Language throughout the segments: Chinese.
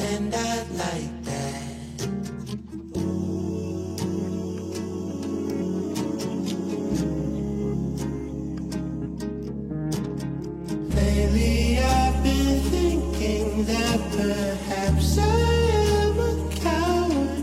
find out like that. Lately I've been thinking that perhaps I am a coward,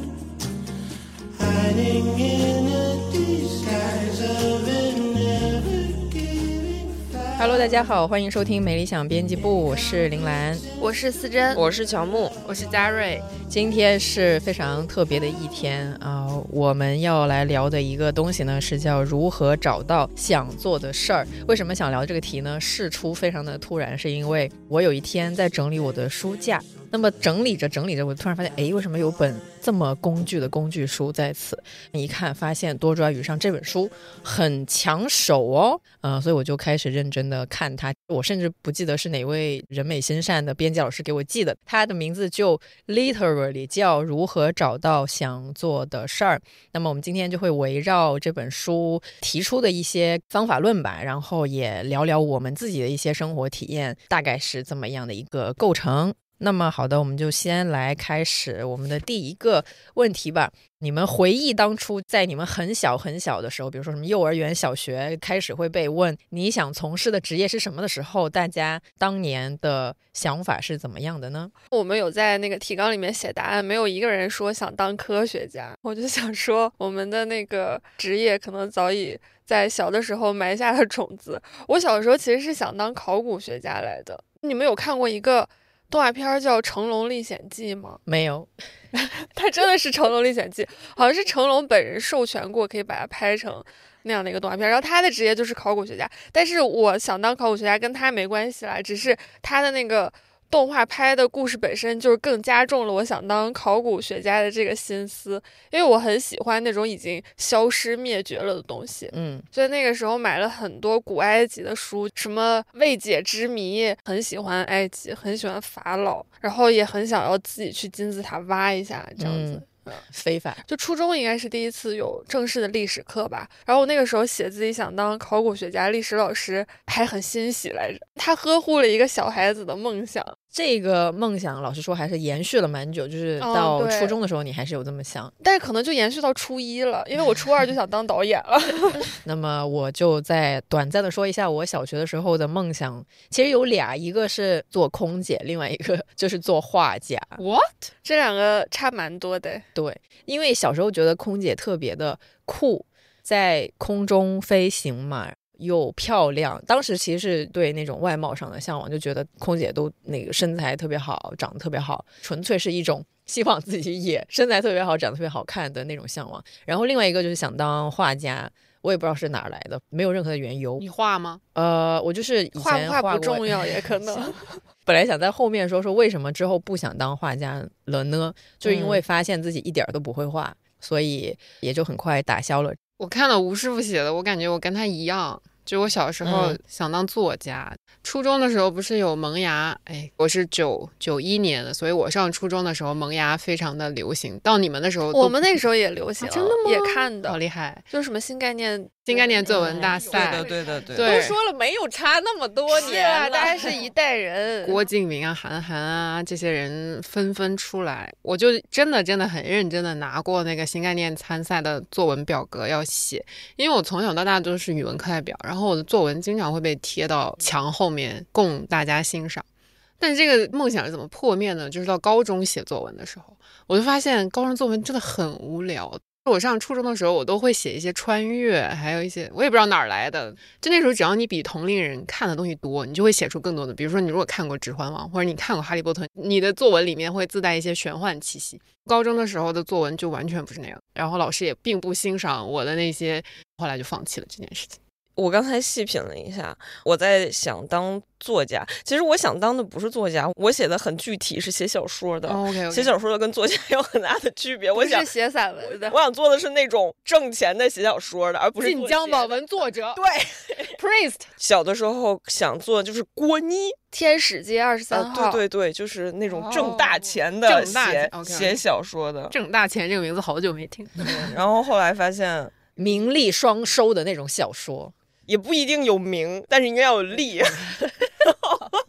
hiding in a disguise of a never giving fire. Hello， 大家好，欢迎收听美理想编辑部，我是林兰， 我是思珍， 我是乔木， 我是嘉瑞。 今天是非常特别的一天啊，我们要来聊的一个东西呢，是叫如何找到想做的事儿。为什么想聊这个题呢？事出非常的突然，是因为我有一天在整理我的书架，那么整理着，我突然发现，为什么有本这么工具的工具书在此？一看发现多抓鱼上这本书很抢手哦，所以我就开始认真的看它。我甚至不记得是哪位人美心善的编辑老师给我寄的，他的名字就 literally 叫如何找到想做的事儿。那么我们今天就会围绕这本书提出的一些方法论吧，然后也聊聊我们自己的一些生活体验，大概是这么样的一个构成。那么好的，我们就先来开始我们的第一个问题吧。你们回忆当初在你们很小的时候，比如说什么幼儿园、小学开始会被问你想从事的职业是什么的时候，大家当年的想法是怎么样的呢？ 我们有在那个提纲里面写答案，没有一个人说想当科学家。我就想说，我们的那个职业可能早已在小的时候埋下了种子。我小的时候其实是想当考古学家来的。你们有看过一个动画片叫《成龙历险记》吗？ 没有。 它真的是《成龙历险记》，好像是成龙本人授权过可以把它拍成那样的一个动画片，然后他的职业就是考古学家。但是我想当考古学家跟他没关系啦，只是他的那个动画拍的故事本身就是更加重了我想当考古学家的这个心思，因为我很喜欢那种已经消失灭绝了的东西。所以那个时候买了很多古埃及的书，什么未解之谜，很喜欢埃及，很喜欢法老，然后也很想要自己去金字塔挖一下这样子。 非法就初中应该是第一次有正式的历史课吧，然后我那个时候写自己想当考古学家，历史老师还很欣喜来着，他呵护了一个小孩子的梦想。 这个梦想老实说还是延续了蛮久，就是到初中的时候你还是有这么想， 但是可能就延续到初一了，因为我初二就想当导演了。 那么我就再短暂的说一下我小学的时候的梦想，其实有俩，一个是做空姐，另外一个就是做画家。 What？ 这两个差蛮多的。 对，因为小时候觉得空姐特别的酷，在空中飞行嘛，又漂亮，当时其实是对那种外貌上的向往，就觉得空姐都那个身材特别好，长得特别好，纯粹是一种希望自己也身材特别好，长得特别好看的那种向往。然后另外一个就是想当画家，我也不知道是哪儿来的，没有任何的缘由。 你画吗？ 我就是以前画不重要，也可能本来想在后面说为什么之后不想当画家了呢，就是因为发现自己一点都不会画，所以也就很快打消了。 我看了吴师傅写的，我感觉我跟他一样，就我小时候想当作家。初中的时候不是有萌芽，我是91年的，所以我上初中的时候萌芽非常的流行。到你们的时候， 我们那时候也流行， 真的吗？ 也看的， 好厉害！ 就是什么新概念作文大赛， 对， 都说了没有差那么多年了， 大家是一代人。 郭敬明啊、韩寒啊这些人纷纷出来，我就真的很认真的拿过那个新概念参赛的作文表格要写，因为我从小到大都是语文课代表，然后我的作文经常会被贴到墙后面供大家欣赏。但是这个梦想是怎么破灭呢？就是到高中写作文的时候，我就发现高中作文真的很无聊。我上初中的时候，我都会写一些穿越，还有一些我也不知道哪儿来的。就那时候，只要你比同龄人看的东西多，你就会写出更多的。比如说，你如果看过《指环王》或者你看过《哈利波特》，你的作文里面会自带一些玄幻气息。高中的时候的作文就完全不是那样，然后老师也并不欣赏我的那些，后来就放弃了这件事情。 我刚才细品了一下，我在想当作家，其实我想当的不是作家，我写的很具体，是写小说的。 Okay. 写小说的跟作家有很大的区别。 我想写散文的， 我想做的是那种挣钱的写小说的，而不是晋江网文作者。 对 ，Priest。 小的时候想做就是郭妮， 天使街23号。 对，就是那种挣大钱的写小说的。 挣大钱这个名字好久没听。 然后后来发现名利双收的那种小说。 也不一定有名，但是应该要有利。 对，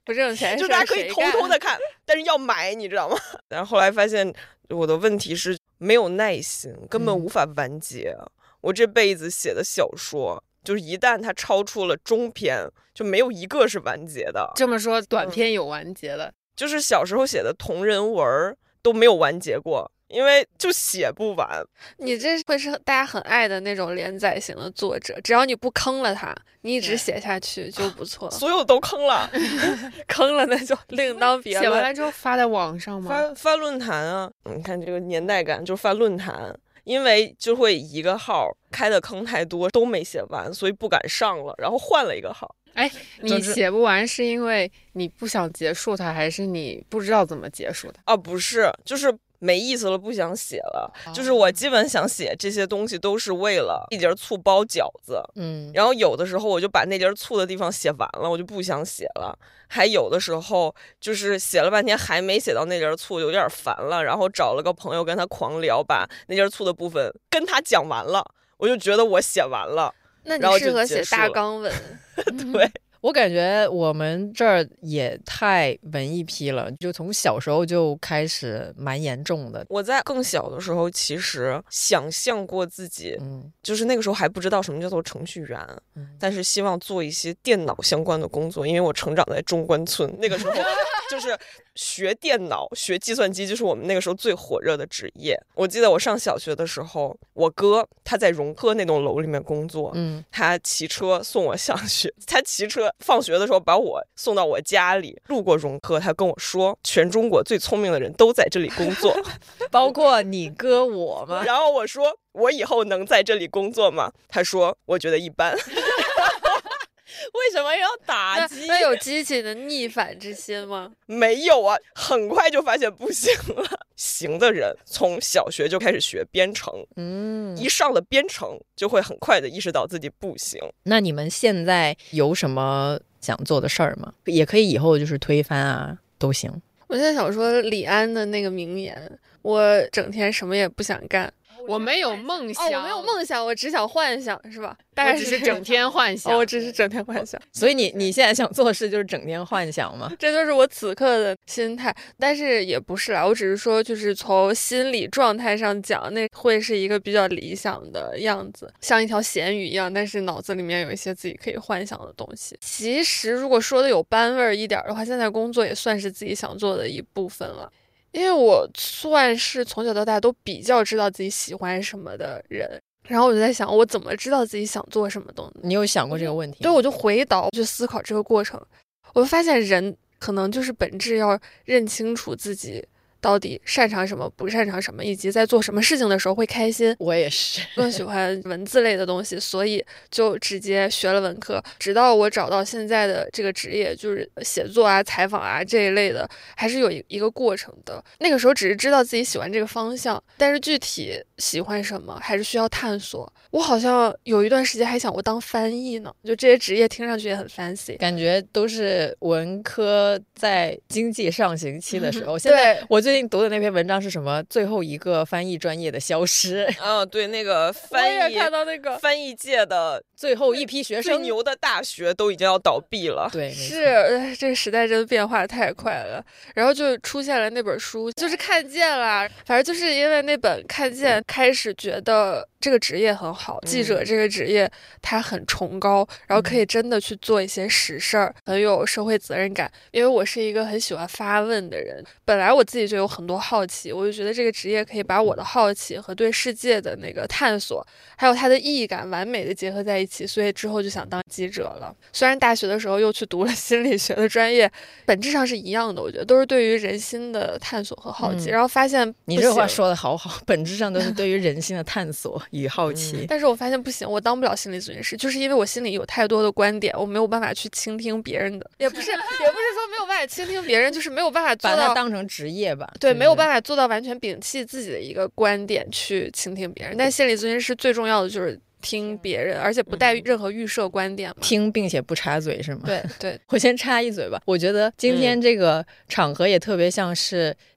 不挣钱， 就大家可以偷偷的看，但是要买，你知道吗？然后后来发现我的问题是没有耐心，根本无法完结。我这辈子写的小说，就是一旦它超出了中篇，就没有一个是完结的。 这么说，短篇有完结的， 就是小时候写的同人文都没有完结过。因为就写不完。 你这会是大家很爱的那种连载型的作者，只要你不坑了他，你一直写下去就不错。 所有都坑了， 坑了那就另当别论。 写完了之后发在网上吗？ 发论坛啊，你看这个年代感，就发论坛。因为就会一个号开的坑太多，都没写完，所以不敢上了，然后换了一个号。 哎，你写不完是因为你不想结束它，还是你不知道怎么结束它？ 啊，不是，就是没意思了，不想写了。就是我基本想写这些东西都是为了一碟醋包饺子，然后有的时候我就把那碟醋的地方写完了，我就不想写了。还有的时候就是写了半天还没写到那碟醋，有点烦了，然后找了个朋友跟他狂聊，把那碟醋的部分跟他讲完了，我就觉得我写完了。 那你适合写大纲文。 对， 我感觉我们这儿也太文艺批了，就从小时候就开始蛮严重的。 我在更小的时候其实想象过自己，就是那个时候还不知道什么叫做程序员，但是希望做一些电脑相关的工作，因为我成长在中关村，那个时候就是学电脑学计算机就是我们那个时候最火热的职业。我记得我上小学的时候，我哥他在融科那栋楼里面工作，他骑车送我上学，他骑车放学的时候把我送到我家里，路过融科，他跟我说全中国最聪明的人都在这里工作包括你哥我吗？ 然后我说我以后能在这里工作吗？他说我觉得一般为什么要打击？ 那有激起的逆反之心吗？ 没有啊，很快就发现不行了。行的人从小学就开始学编程，一上了编程就会很快的意识到自己不行。 那你们现在有什么想做的事儿吗？也可以以后就是推翻啊，都行。 我现在想说李安的那个名言，我整天什么也不想干。 我没有梦想， 我没有梦想，我只想幻想，是吧？大概只是整天幻想， 我只是整天幻想。 所以你现在想做的事就是整天幻想吗？ 这就是我此刻的心态，但是也不是啦，我只是说，就是从心理状态上讲，那会是一个比较理想的样子，像一条咸鱼一样，但是脑子里面有一些自己可以幻想的东西。其实如果说的有班味儿一点的话，现在工作也算是自己想做的一部分了。因为我算是从小到大都比较知道自己喜欢什么的人，然后我就在想，我怎么知道自己想做什么东西？ 你有想过这个问题吗？ 对，我就回倒去思考这个过程，我就发现人可能就是本质要认清楚自己到底擅长什么，不擅长什么，以及在做什么事情的时候会开心。 我也是更喜欢文字类的东西，所以就直接学了文科，直到我找到现在的这个职业，就是写作啊、采访啊这一类的，还是有一个过程的。那个时候只是知道自己喜欢这个方向，但是具体喜欢什么还是需要探索。我好像有一段时间还想我当翻译呢，就这些职业听上去也很 fancy， 感觉都是文科在经济上行期的时候。现在我最近读的那篇文章是什么？最后一个翻译专业的消失。 对，那个翻译， 我也看到那个翻译界的最后一批学生， 最牛的大学都已经要倒闭了。 对， 是这个时代真的变化太快了。然后就出现了那本书，就是看见了，反正就是因为那本看见，开始觉得这个职业很好，记者这个职业它很崇高，然后可以真的去做一些实事儿，很有社会责任感。因为我是一个很喜欢发问的人，本来我自己就有很多好奇，我就觉得这个职业可以把我的好奇和对世界的那个探索，还有它的意义感完美的结合在一起，所以之后就想当记者了。虽然大学的时候又去读了心理学的专业，本质上是一样的，我觉得都是对于人心的探索和好奇，然后发现你这话说的好好，本质上都是对于人心的探索与好奇。 但是我发现不行，我当不了心理咨询师，就是因为我心里有太多的观点，我没有办法去倾听别人的，也不是说没有办法倾听别人，就是没有办法做到把它当成职业吧。 对，没有办法做到完全摒弃自己的一个观点去倾听别人。但心理咨询师最重要的就是听别人，而且不带任何预设观点嘛， 听并且不插嘴是吗？ 对， 我先插一嘴吧。我觉得今天这个场合也特别像是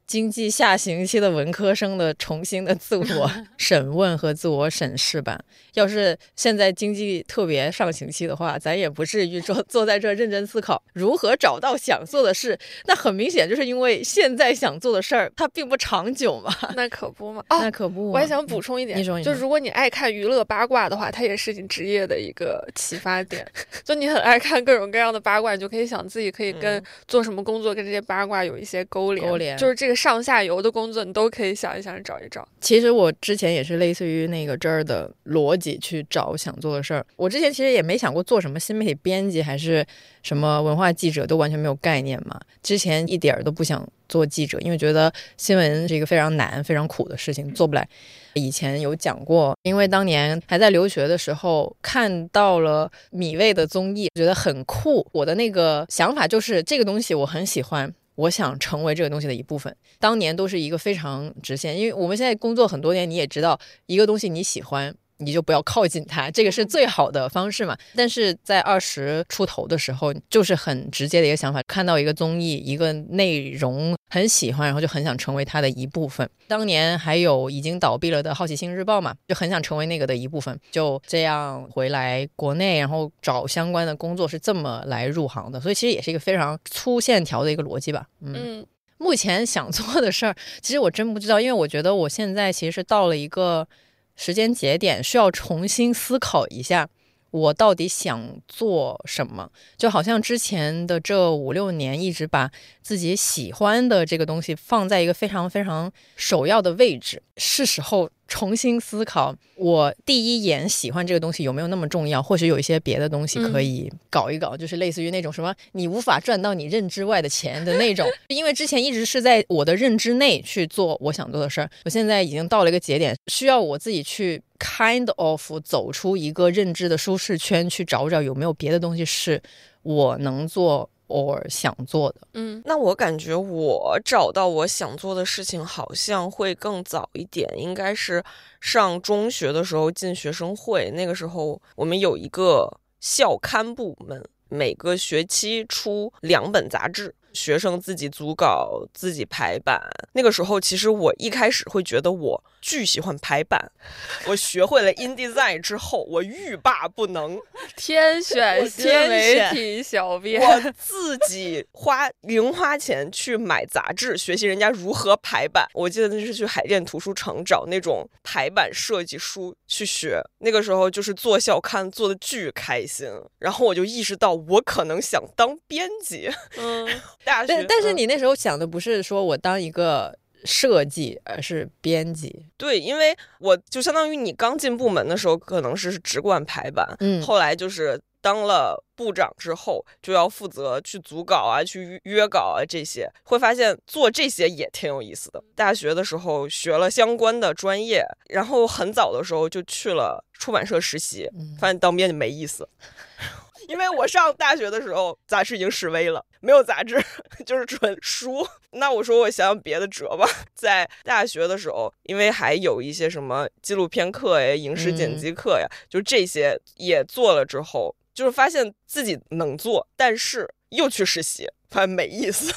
经济下行期的文科生的重新的自我审问和自我审视吧。要是现在经济特别上行期的话，咱也不至于坐在这认真思考如何找到想做的事。那很明显就是因为现在想做的事儿它并不长久嘛。 那可不嘛。 那可不嘛。 我还想补充一点， 你说就如果你爱看娱乐八卦的话，它也是你职业的一个启发点。就你很爱看各种各样的八卦，你就可以想自己可以跟做什么工作跟这些八卦有一些勾连，就是这个上下游的工作你都可以想一想找一找。 其实我之前也是类似于那个这儿的逻辑去找想做的事儿。我之前其实也没想过做什么新媒体编辑还是什么文化记者，都完全没有概念嘛。之前一点都不想做记者，因为觉得新闻是一个非常难非常苦的事情，做不来。以前有讲过，因为当年还在留学的时候看到了米未的综艺，觉得很酷。我的那个想法就是这个东西我很喜欢，我想成为这个东西的一部分。当年都是一个非常直线，因为我们现在工作很多年，你也知道一个东西你喜欢你就不要靠近它，这个是最好的方式嘛。但是在20出头的时候，就是很直接的一个想法，看到一个综艺一个内容很喜欢，然后就很想成为它的一部分。当年还有已经倒闭了的好奇心日报嘛，就很想成为那个的一部分。就这样回来国内，然后找相关的工作，是这么来入行的。所以其实也是一个非常粗线条的一个逻辑吧。目前想做的事儿其实我真不知道，因为我觉得我现在其实是到了一个时间节点，需要重新思考一下我到底想做什么。就好像之前的这5-6年一直把自己喜欢的这个东西放在一个非常非常首要的位置，是时候重新思考我第一眼喜欢这个东西有没有那么重要，或许有一些别的东西可以搞一搞，就是类似于那种什么你无法赚到你认知外的钱的那种。因为之前一直是在我的认知内去做我想做的事儿，我现在已经到了一个节点，需要我自己去 kind of 走出一个认知的舒适圈，去找找有没有别的东西是我能做or想做的。 那我感觉我找到我想做的事情好像会更早一点，应该是上中学的时候进学生会，那个时候我们有一个校刊部门，每个学期出2本杂志，学生自己组稿自己排版。那个时候其实我一开始会觉得我巨喜欢排版，我学会了 InDesign 之后我欲罢不能， 天选新媒体小编， 我自己零花钱去买杂志，学习人家如何排版。我记得那是去海淀图书城找那种排版设计书去学，那个时候就是做校刊做的巨开心，然后我就意识到我可能想当编辑。大学但是你那时候想的不是说我当一个设计，而是编辑。 对，因为我就相当于你刚进部门的时候可能是只管排版，后来就是当了部长之后就要负责去组稿啊，去约稿啊，这些会发现做这些也挺有意思的。大学的时候学了相关的专业，然后很早的时候就去了出版社实习，发现当编辑没意思。因为我上大学的时候杂志已经式微了，没有杂志就是纯书。那我说我想想别的辙吧。在大学的时候因为还有一些什么纪录片课呀、影视剪辑课呀，就这些也做了之后，就是发现自己能做，但是又去实习发现没意思。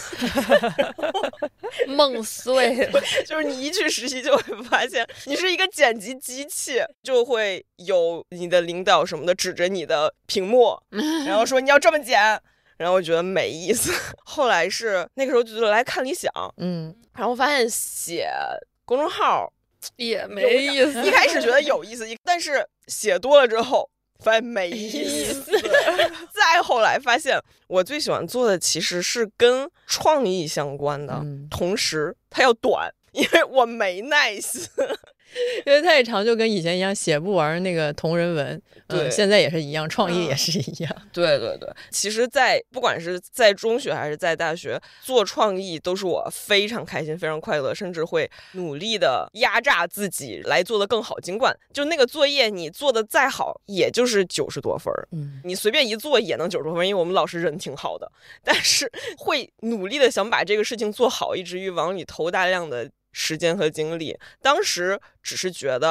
梦碎了。 就是你一去实习就会发现你是一个剪辑机器，就会有你的领导什么的指着你的屏幕然后说你要这么剪，然后我觉得没意思。后来是那个时候就来看理想，然后发现写公众号也没意思。 一开始觉得有意思，但是写多了之后发现没意思。再后来发现我最喜欢做的其实是跟创意相关的，同时它要短，因为我没耐心。 因为太长就跟以前一样写不完那个同人文，现在也是一样，创意也是一样。 对对对，其实不管是在中学还是在大学做创意都是我非常开心非常快乐，甚至会努力的压榨自己来做得更好。尽管就那个作业你做的再好也就是90多分，你随便一做也能90多分，因为我们老师人挺好的，但是会努力的想把这个事情做好，以至于往里投大量的时间和精力。当时只是觉得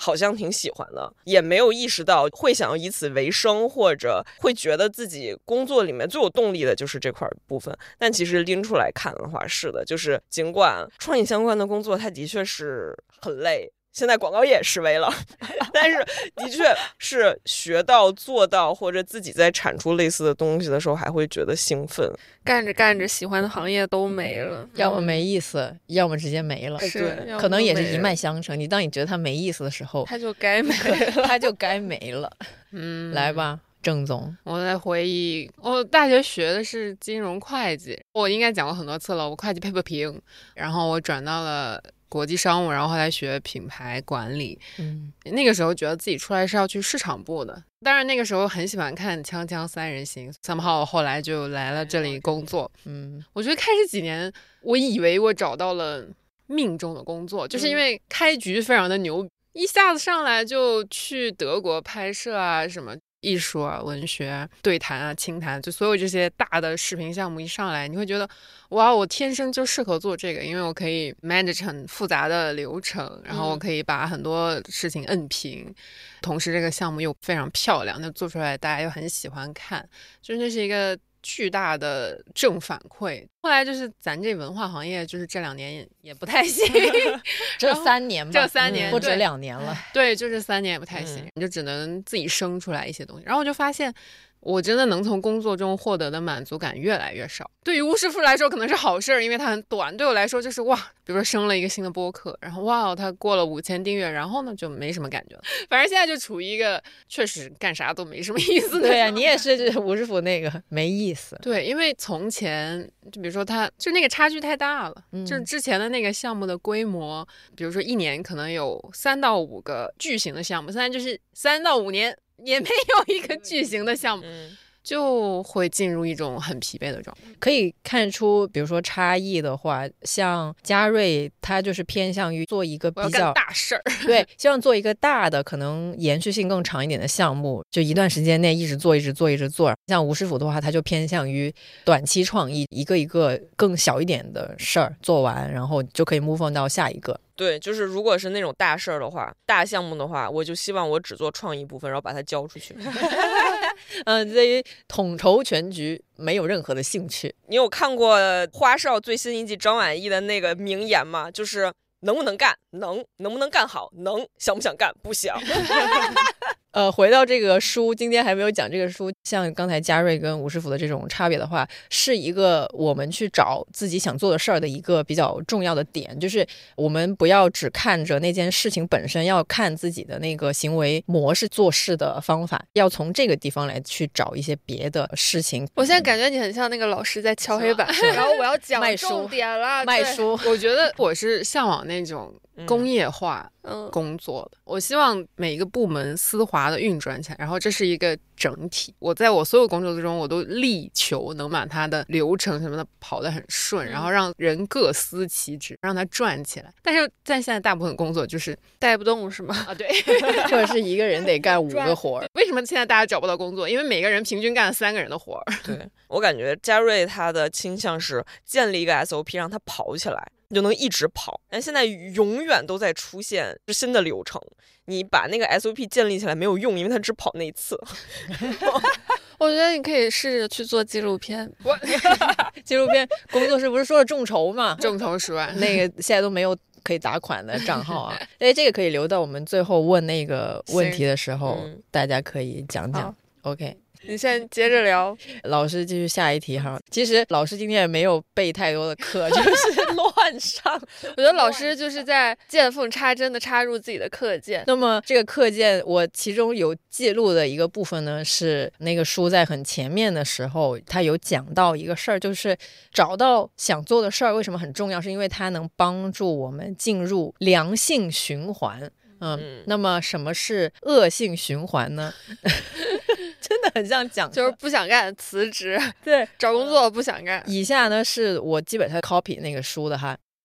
好像挺喜欢的，也没有意识到会想要以此为生，或者会觉得自己工作里面最有动力的就是这块部分。但其实拎出来看的话，是的，就是尽管创意相关的工作它的确是很累，现在广告业也示威了但是的确是学到做到，或者自己在产出类似的东西的时候还会觉得兴奋， 干着干着喜欢的行业都没了， 要么没意思，要么直接没了。 是可能也是一脉相承，当你觉得它没意思的时候， 它就该没了它就该没了。来吧，郑总。 我在回忆，我大学学的是金融会计，我应该讲过很多次了，我会计配不平，然后我转到了国际商务，然后后来学品牌管理。那个时候觉得自己出来是要去市场部的，当然那个时候很喜欢看锵锵三人行，somehow后来就来了这里工作。我觉得开始几年我以为我找到了命中的工作，就是因为开局非常的牛，一下子上来就去德国拍摄啊，什么艺术啊、文学啊、对谈啊、清谈，就所有这些大的视频项目一上来，你会觉得哇，我天生就适合做这个，因为我可以 manage 很复杂的流程，然后我可以把很多事情摁平，同时这个项目又非常漂亮，那做出来大家又很喜欢看，就是那是一个巨大的正反馈。后来就是咱这文化行业就是这2年也不太行这3年吧， 这3年不止2年了。 对，就是3年也不太行，你就只能自己生出来一些东西。然后我就发现我真的能从工作中获得的满足感越来越少。对于吴师傅来说可能是好事，因为它很短，对我来说就是哇，比如说生了一个新的播客，然后哇，它过了5000订阅，然后呢就没什么感觉了。反正现在就处于一个确实干啥都没什么意思的。 对啊，你也是吴师傅那个没意思。 对，因为从前就比如说它就那个差距太大了，就是之前的那个项目的规模，比如说1年可能有3到5个巨型的项目，现在就是3到5年也没有一个巨型的项目，就会进入一种很疲惫的状态。 可以看出比如说差异的话，像嘉瑞他就是偏向于做一个比我要较干大事儿对，希望做一个大的可能延续性更长一点的项目，就一段时间内一直做像吴师傅的话，他就偏向于短期创意，一个一个更小一点的事儿做完，然后就可以 move on 到下一个。 对，就是如果是那种大事儿的话，大项目的话，我就希望我只做创意部分，然后把它交出去对于统筹全局没有任何的兴趣。 你有看过花少最新一季张晚意的那个名言吗？就是能不能干，能不能干好，能，想不想干，不想回到这个书，今天还没有讲这个书，像刚才嘉瑞跟吴师傅的这种差别的话，是一个我们去找自己想做的事儿的一个比较重要的点，就是我们不要只看着那件事情本身，要看自己的那个行为模式、做事的方法，要从这个地方来去找一些别的事情。 我现在感觉你很像那个老师在敲黑板，然后我要讲重点了， 卖书。 我觉得我是向往那种工业化工作的，我希望每一个部门丝滑的运转起来，然后这是一个整体。我在我所有工作之中，我都力求能把它的流程什么的跑得很顺，然后让人各司其职，让它转起来。但是在现在大部分工作就是带不动是吗？ 啊，对或者是一个人得干5个活儿。 为什么现在大家找不到工作？因为每个人平均干了3个人的活儿。 对，我感觉嘉瑞他的倾向是建立一个 SOP 让他跑起来，你就能一直跑。但现在永远都在出现新的流程，你把那个 SOP 建立起来没有用，因为他只跑那一次。 我觉得你可以试着去做纪录片。 纪录片工作室不是说了众筹吗？ 众筹10万， 那个现在都没有可以打款的账号啊。这个可以留到我们最后问那个问题的时候，大家可以讲讲。OK， 你现在接着聊， 老师继续下一题哈。其实老师今天也没有备太多的课，就是乱上。 我觉得老师就是在见缝插针的插入自己的课件。 那么这个课件，我其中有记录的一个部分呢，是那个书在很前面的时候，他有讲到一个事儿，就是找到想做的事儿为什么很重要，是因为它能帮助我们进入良性循环。那么什么是恶性循环呢？真的很像讲， 就是不想干辞职， 对， 找工作不想干。 以下呢是我基本上 copy 那个书的哈。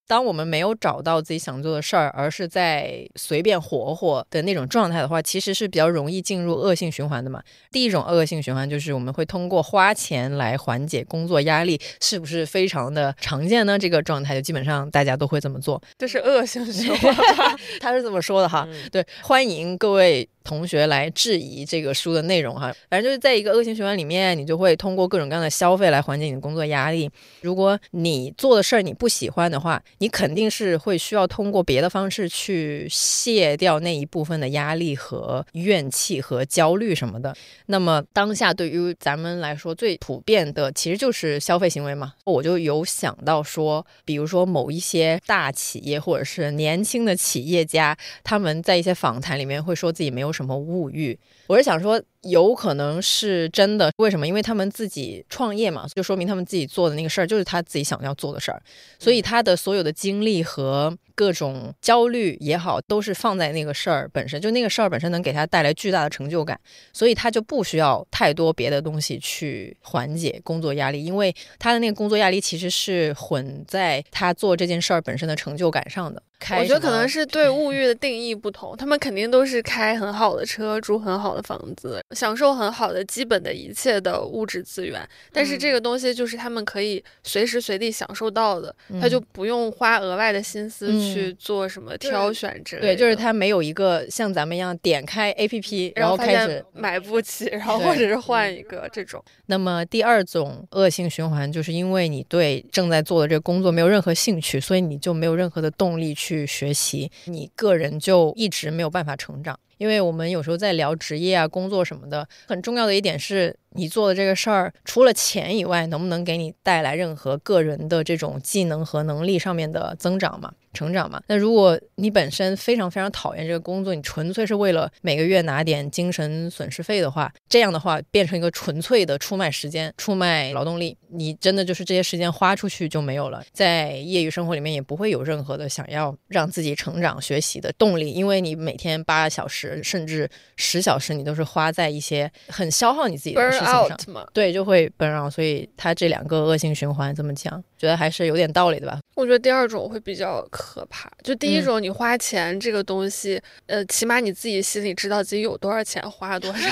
当我们没有找到自己想做的事儿，而是在随便活活的那种状态的话，其实是比较容易进入恶性循环的嘛。第一种恶性循环就是我们会通过花钱来缓解工作压力，是不是非常的常见呢？这个状态就基本上大家都会这么做。 这是恶性循环。 他是这么说的哈。对，欢迎各位同学来质疑这个书的内容哈。反正就是在一个恶性循环里面，你就会通过各种各样的消费来缓解你的工作压力。如果你做的事儿你不喜欢的话，你肯定是会需要通过别的方式去卸掉那一部分的压力和怨气和焦虑什么的。那么当下对于咱们来说最普遍的其实就是消费行为嘛。我就有想到说，比如说某一些大企业或者是年轻的企业家，他们在一些访谈里面会说自己没有什么物欲。我是想说有可能是真的，为什么？因为他们自己创业嘛，就说明他们自己做的那个事儿就是他自己想要做的事儿，所以他的所有的精力和各种焦虑也好，都是放在那个事儿本身，就那个事儿本身能给他带来巨大的成就感，所以他就不需要太多别的东西去缓解工作压力，因为他的那个工作压力其实是混在他做这件事儿本身的成就感上的。 我觉得可能是对物欲的定义不同，他们肯定都是开很好的车，住很好的房子，享受很好的基本的一切的物质资源，但是这个东西就是他们可以随时随地享受到的，他就不用花额外的心思去做什么挑选之类的。 对，就是他没有一个像咱们一样点开 APP 然后开始买不起，然后或者是换一个这种。 那么第二种恶性循环，就是因为你对正在做的这个工作没有任何兴趣，所以你就没有任何的动力去学习，你个人就一直没有办法成长。因为我们有时候在聊职业啊、工作什么的，很重要的一点是你做的这个事儿除了钱以外，能不能给你带来任何个人的这种技能和能力上面的增长嘛、成长嘛。那如果你本身非常非常讨厌这个工作，你纯粹是为了每个月拿点精神损失费的话，这样的话变成一个纯粹的出卖时间、出卖劳动力，你真的就是这些时间花出去就没有了，在业余生活里面也不会有任何的想要让自己成长学习的动力，因为你每天8小时甚至10小时你都是花在一些很消耗你自己的事情上，对，就会 burn out。 所以它这两个恶性循环这么讲，觉得还是有点道理的吧。 我觉得第二种会比较可怕，就第一种你花钱这个东西，起码你自己心里知道自己有多少钱花了多少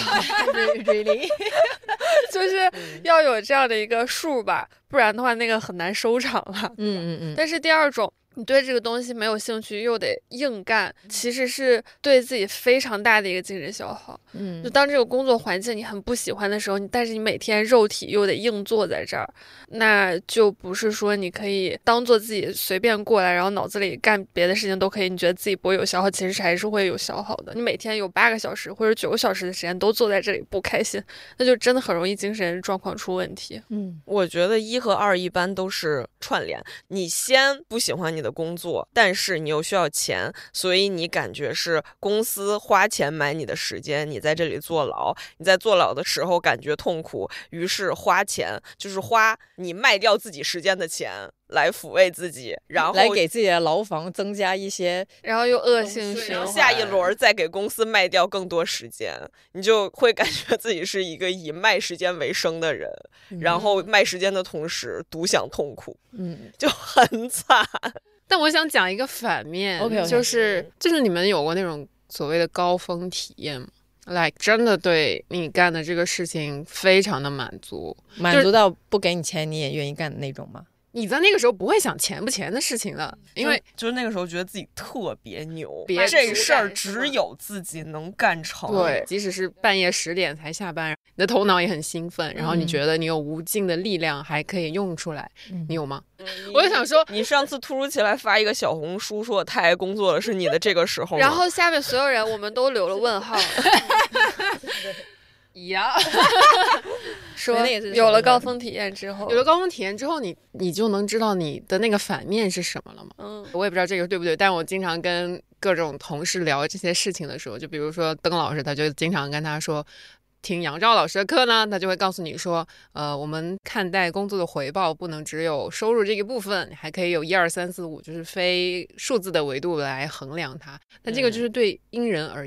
really 就是要有这样的一个数吧，不然的话那个很难收场了。但是第二种你对这个东西没有兴趣又得硬干，其实是对自己非常大的一个精神消耗。就当这个工作环境你很不喜欢的时候，但是你每天肉体又得硬坐在这儿，那就不是说你可以当做自己随便过来，然后脑子里干别的事情都可以，你觉得自己不会有消耗，其实还是会有消耗的。你每天有8个小时或者9个小时的时间都坐在这里不开心，那就真的很容易精神状况出问题。 我觉得1和2一般都是串联，你先不喜欢你的工作，但是你又需要钱，所以你感觉是公司花钱买你的时间，你在这里坐牢，你在坐牢的时候感觉痛苦，于是花钱，就是花你卖掉自己时间的钱来抚慰自己，然后来给自己的牢房增加一些， 然后又恶性循环， 下一轮再给公司卖掉更多时间，你就会感觉自己是一个以卖时间为生的人，然后卖时间的同时独享痛苦，就很惨。 但我想讲一个反面， okay. 就是你们有过那种所谓的高峰体验吗？like 真的对你干的这个事情非常的满足到不给你钱你也愿意干的那种吗？ 你在那个时候不会想钱不钱的事情的，因为就是那个时候觉得自己特别牛，这事儿只有自己能干成。 对，即使是半夜10点才下班，你的头脑也很兴奋，然后你觉得你有无尽的力量还可以用出来，你有吗？我就想说， 你上次突如其来发一个小红书说我太爱工作了，是你的这个时候吗？ 然后下面所有人我们都留了问号。 呀， 说有了高峰体验之后，你就能知道你的那个反面是什么了吗？我也不知道这个对不对，但我经常跟各种同事聊这些事情的时候，就比如说邓老师，他就经常跟他说，听杨照老师的课呢，他就会告诉你说，我们看待工作的回报不能只有收入这个部分，还可以有1、2、3、4、5，就是非数字的维度来衡量它。但这个就是对因人而异嘛。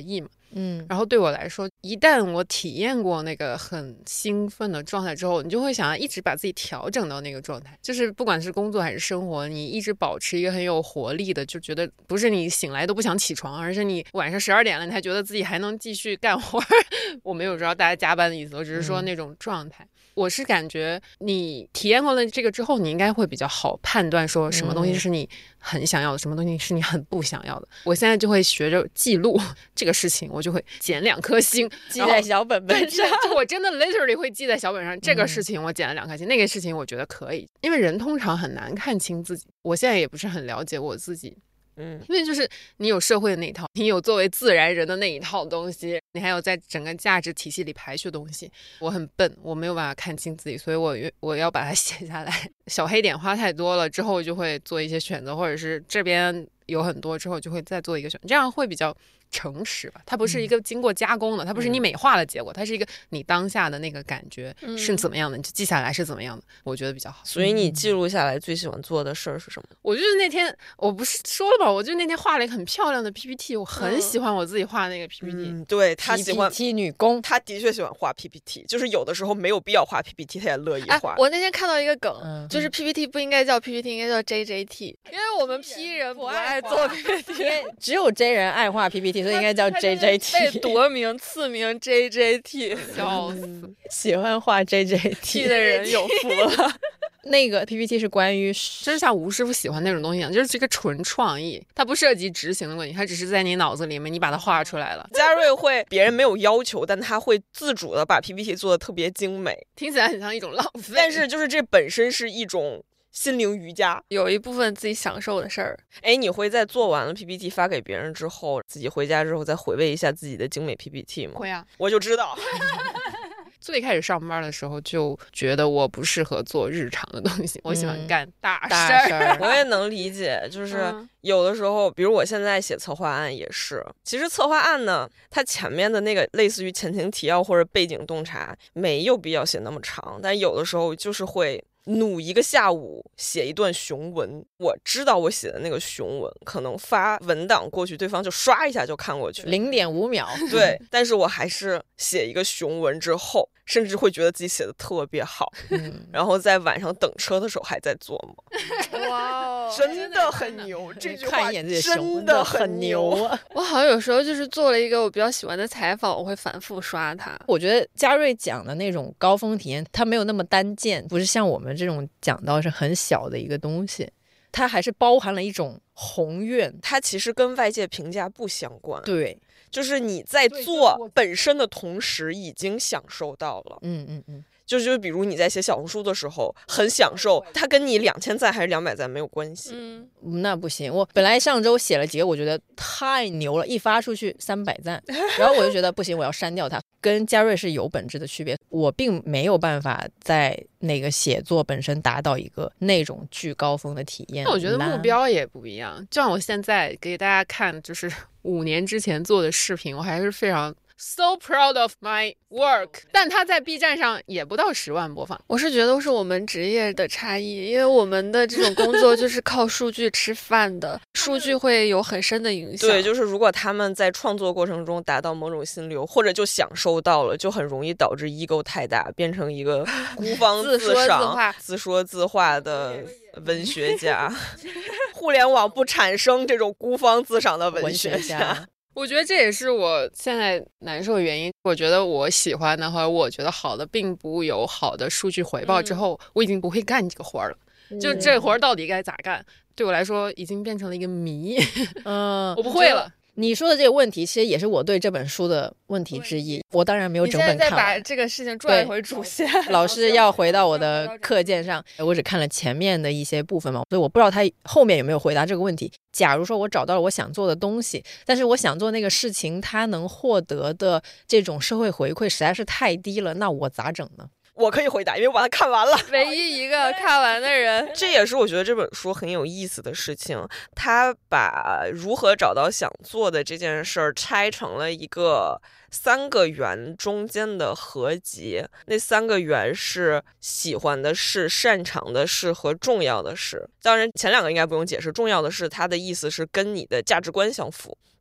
然后对我来说，一旦我体验过那个很兴奋的状态之后，你就会想要一直把自己调整到那个状态，就是不管是工作还是生活，你一直保持一个很有活力的，就觉得不是你醒来都不想起床，而是你晚上12点了，你还觉得自己还能继续干活。我没有知道大家加班的意思，我只是说那种状态。我是感觉你体验过了这个之后，你应该会比较好判断说什么东西是你很想要的，什么东西是你很不想要的。我现在就会学着记录这个事情，我就会减2颗星， 记在小本本上。 就我真的 literally 会记在小本上，这个事情我减了2颗星，那个事情我觉得可以。因为人通常很难看清自己，我现在也不是很了解我自己。因为就是你有社会的那一套，你有作为自然人的那一套东西，你还有在整个价值体系里排序的东西。我很笨，我没有办法看清自己，所以我要把它写下来。小黑点花太多了之后，就会做一些选择，或者是这边有很多之后就会再做一个选择，这样会比较诚实吧。它不是一个经过加工的，它不是你美化的结果，它是一个你当下的那个感觉是怎么样的，你就记下来是怎么样的，我觉得比较好。 所以你记录下来最喜欢做的事儿是什么？ 我就是那天我不是说了吗？我就那天画了一个很漂亮的 PPT， 我很喜欢我自己画那个 PPT。 对，他喜欢 PPT 女工， 他的确喜欢画 PPT， 就是有的时候没有必要画 PPT， 他也乐意画。 我那天看到一个梗，就是 PPT 不应该叫 PPT， 应该叫 JJT， 因为我们 P 人不爱做 PPT， 只有 J 人爱画 PPT， 所以应该叫 JJT。 被夺名赐名 JJT， 笑死！ 喜欢画 JJT 的人有福了。 那个 PPT 是关于， 就是像吴师傅喜欢那种东西一样，就是这个纯创意，它不涉及执行的问题，它只是在你脑子里面，你把它画出来了。 嘉瑞会，别人没有要求，但他会自主的把 PPT 做的特别精美， 听起来很像一种浪费， 但是就是这本身是一种心灵瑜伽， 有一部分自己享受的事儿。 哎，你会在做完了 PPT 发给别人之后，自己回家之后再回味一下自己的精美 PPT 吗？ 会啊， 我就知道。 最开始上班的时候就觉得我不适合做日常的东西，我喜欢干大事儿。 我也能理解，就是有的时候，比如我现在写策划案也是，其实策划案呢，它前面的那个类似于前情提要或者背景洞察没有必要写那么长，但有的时候就是会努一个下午写一段雄文。我知道我写的那个雄文可能发文档过去，对方就刷一下就看过去 0.5秒。 对，但是我还是写一个雄文之后，甚至会觉得自己写的特别好，然后在晚上等车的时候还在做梦。 哇， 真的很牛！这句话看一眼自己真的很牛啊！ 我好像有时候就是做了一个我比较喜欢的采访，我会反复刷它。 我觉得嘉瑞讲的那种高峰体验，它没有那么单件，不是像我们这种讲到是很小的一个东西，它还是包含了一种宏愿， 它其实跟外界评价不相关。 对， 就是你在做本身的同时已经享受到了。就比如你在写小红书的时候很享受，它跟你2000赞还是200赞没有关系。 那不行，我本来上周写了几个我觉得太牛了，一发出去300赞，然后我就觉得不行，我要删掉它。跟嘉瑞是有本质的区别，我并没有办法在那个写作本身达到一个那种巨高峰的体验。 那我觉得目标也不一样，就像我现在给大家看就是5年之前做的视频，我还是非常So proud of my work， 但它在 B 站上也不到10万播放。 我是觉得是我们职业的差异，因为我们的这种工作就是靠数据吃饭的，数据会有很深的影响。 对，就是如果他们在创作过程中达到某种心流，或者就享受到了，就很容易导致 ego 太大，变成一个孤芳自赏、自说自话的文学家。互联网不产生这种孤芳自赏的文学家。 我觉得这也是我现在难受的原因。我觉得我喜欢的或者我觉得好的并不有好的数据回报之后，我已经不会干这个活了。就这活到底该咋干，对我来说已经变成了一个谜。我不会了。 你说的这个问题其实也是我对这本书的问题之一，我当然没有整本看完。 你现在再把这个事情转回主线， 老师要回到我的课件上，我只看了前面的一些部分嘛，所以我不知道他后面有没有回答这个问题。假如说我找到了我想做的东西，但是我想做那个事情他能获得的这种社会回馈实在是太低了，那我咋整呢？ 我可以回答，因为我把它看完了， 唯一一个看完的人。 这也是我觉得这本书很有意思的事情，他把如何找到想做的这件事儿拆成了一个3个圆中间的合集。那3个圆是喜欢的事、擅长的事和重要的事。当然前2个应该不用解释，重要的事它的意思是跟你的价值观相符，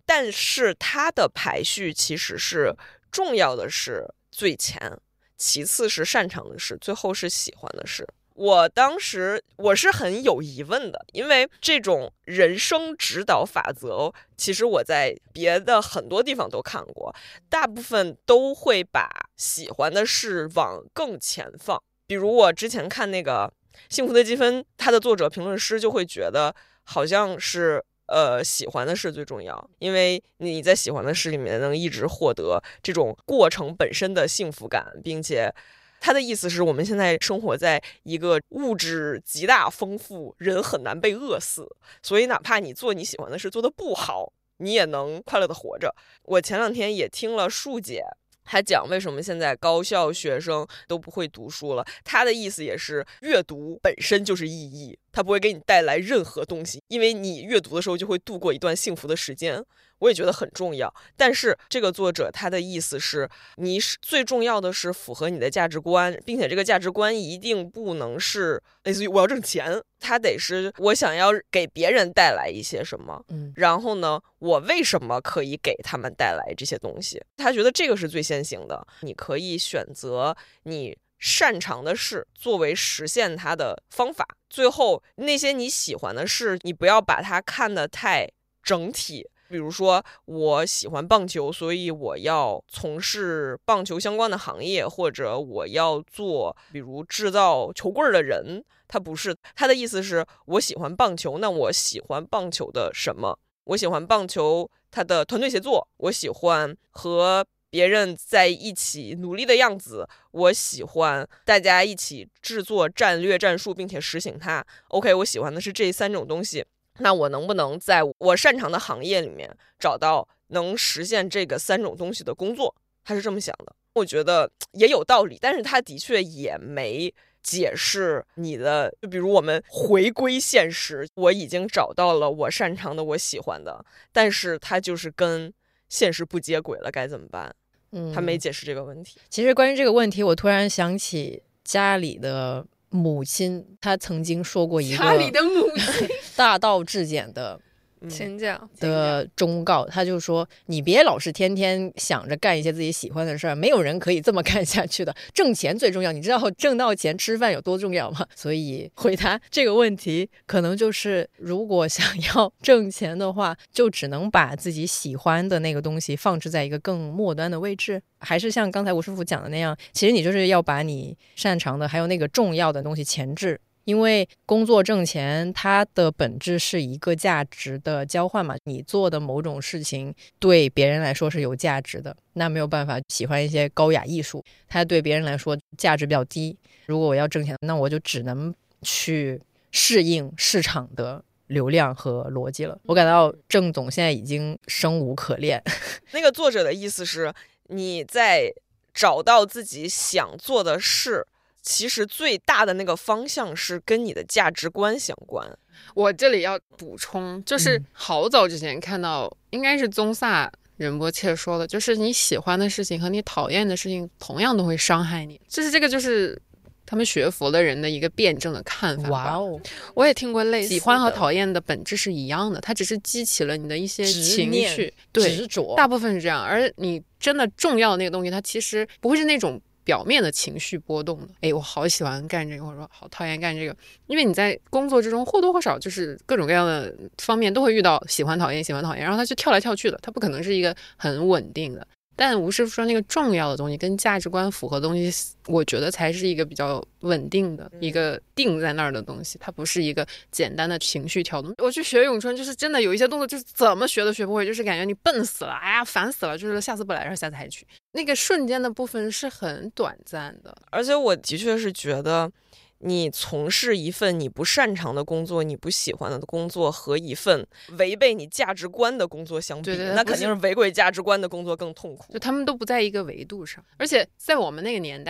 但是它的排序其实是重要的是最前，其次是擅长的事，最后是喜欢的事。我当时我是很有疑问的，因为这种人生指导法则其实我在别的很多地方都看过，大部分都会把喜欢的事往更前放。比如我之前看那个幸福的积分，它的作者评论师就会觉得好像是喜欢的事最重要，因为你在喜欢的事里面能一直获得这种过程本身的幸福感，并且他的意思是我们现在生活在一个物质极大丰富，人很难被饿死，所以哪怕你做你喜欢的事做得不好，你也能快乐的活着。我前两天也听了树姐，他讲为什么现在高校学生都不会读书了，他的意思也是阅读本身就是意义，它不会给你带来任何东西，因为你阅读的时候就会度过一段幸福的时间，我也觉得很重要。但是这个作者他的意思是，你最重要的是符合你的价值观，并且这个价值观一定不能是类似于我要挣钱，它得是我想要给别人带来一些什么，然后呢我为什么可以给他们带来这些东西，他觉得这个是最先行的。你可以选择你擅长的事作为实现它的方法，最后那些你喜欢的事你不要把它看得太整体，比如说我喜欢棒球，所以我要从事棒球相关的行业，或者我要做比如制造球棍的人，他不是，他的意思是我喜欢棒球，那我喜欢棒球的什么，我喜欢棒球它的团队协作，我喜欢和别人在一起努力的样子，我喜欢大家一起制作战略战术并且实行它。 OK， 我喜欢的是这3种东西，那我能不能在我擅长的行业里面找到能实现这个3种东西的工作，他是这么想的。我觉得也有道理，但是他的确也没解释你的，就比如我们回归现实，我已经找到了我擅长的我喜欢的，但是他就是跟现实不接轨了，该怎么办？他没解释这个问题。 其实关于这个问题，我突然想起家里的母亲，她曾经说过一个家里的母亲大道至简的请讲的忠告，他就说你别老是天天想着干一些自己喜欢的事儿，没有人可以这么干下去的，挣钱最重要，你知道挣到钱吃饭有多重要吗？所以回答这个问题可能就是如果想要挣钱的话，就只能把自己喜欢的那个东西放置在一个更末端的位置，还是像刚才吴师傅讲的那样，其实你就是要把你擅长的还有那个重要的东西前置，因为工作挣钱它的本质是一个价值的交换嘛，你做的某种事情对别人来说是有价值的，那没有办法，喜欢一些高雅艺术它对别人来说价值比较低，如果我要挣钱，那我就只能去适应市场的流量和逻辑了。我感到郑总现在已经生无可恋。 那个作者的意思是你在找到自己想做的事，其实最大的那个方向是跟你的价值观相关。 我这里要补充，就是好早之前看到，应该是宗萨仁波切说的，就是你喜欢的事情和你讨厌的事情同样都会伤害你，这个就是他们学佛的人的一个辩证的看法。 哇哦， 我也听过类似的， 喜欢和讨厌的本质是一样的，它只是激起了你的一些情绪，对， 执着， 大部分是这样。而你真的重要的那个东西，它其实不会是那种表面的情绪波动的。哎，我好喜欢干这个，或者说好讨厌干这个，因为你在工作之中或多或少就是各种各样的方面都会遇到喜欢讨厌喜欢讨厌，然后它就跳来跳去的，它不可能是一个很稳定的。但吴师傅说那个重要的东西跟价值观符合的东西，我觉得才是一个比较稳定的一个定在那儿的东西，它不是一个简单的情绪跳动。我去学咏春就是真的有一些动作就是怎么学都学不会，就是感觉你笨死了，哎呀烦死了，就是下次不来，然后下次还去，那个瞬间的部分是很短暂的。 而且我的确是觉得你从事一份你不擅长的工作，你不喜欢的工作，和一份违背你价值观的工作相比， 对， 那肯定是违背价值观的工作更痛苦。 就他们都不在一个维度上，而且在我们那个年代，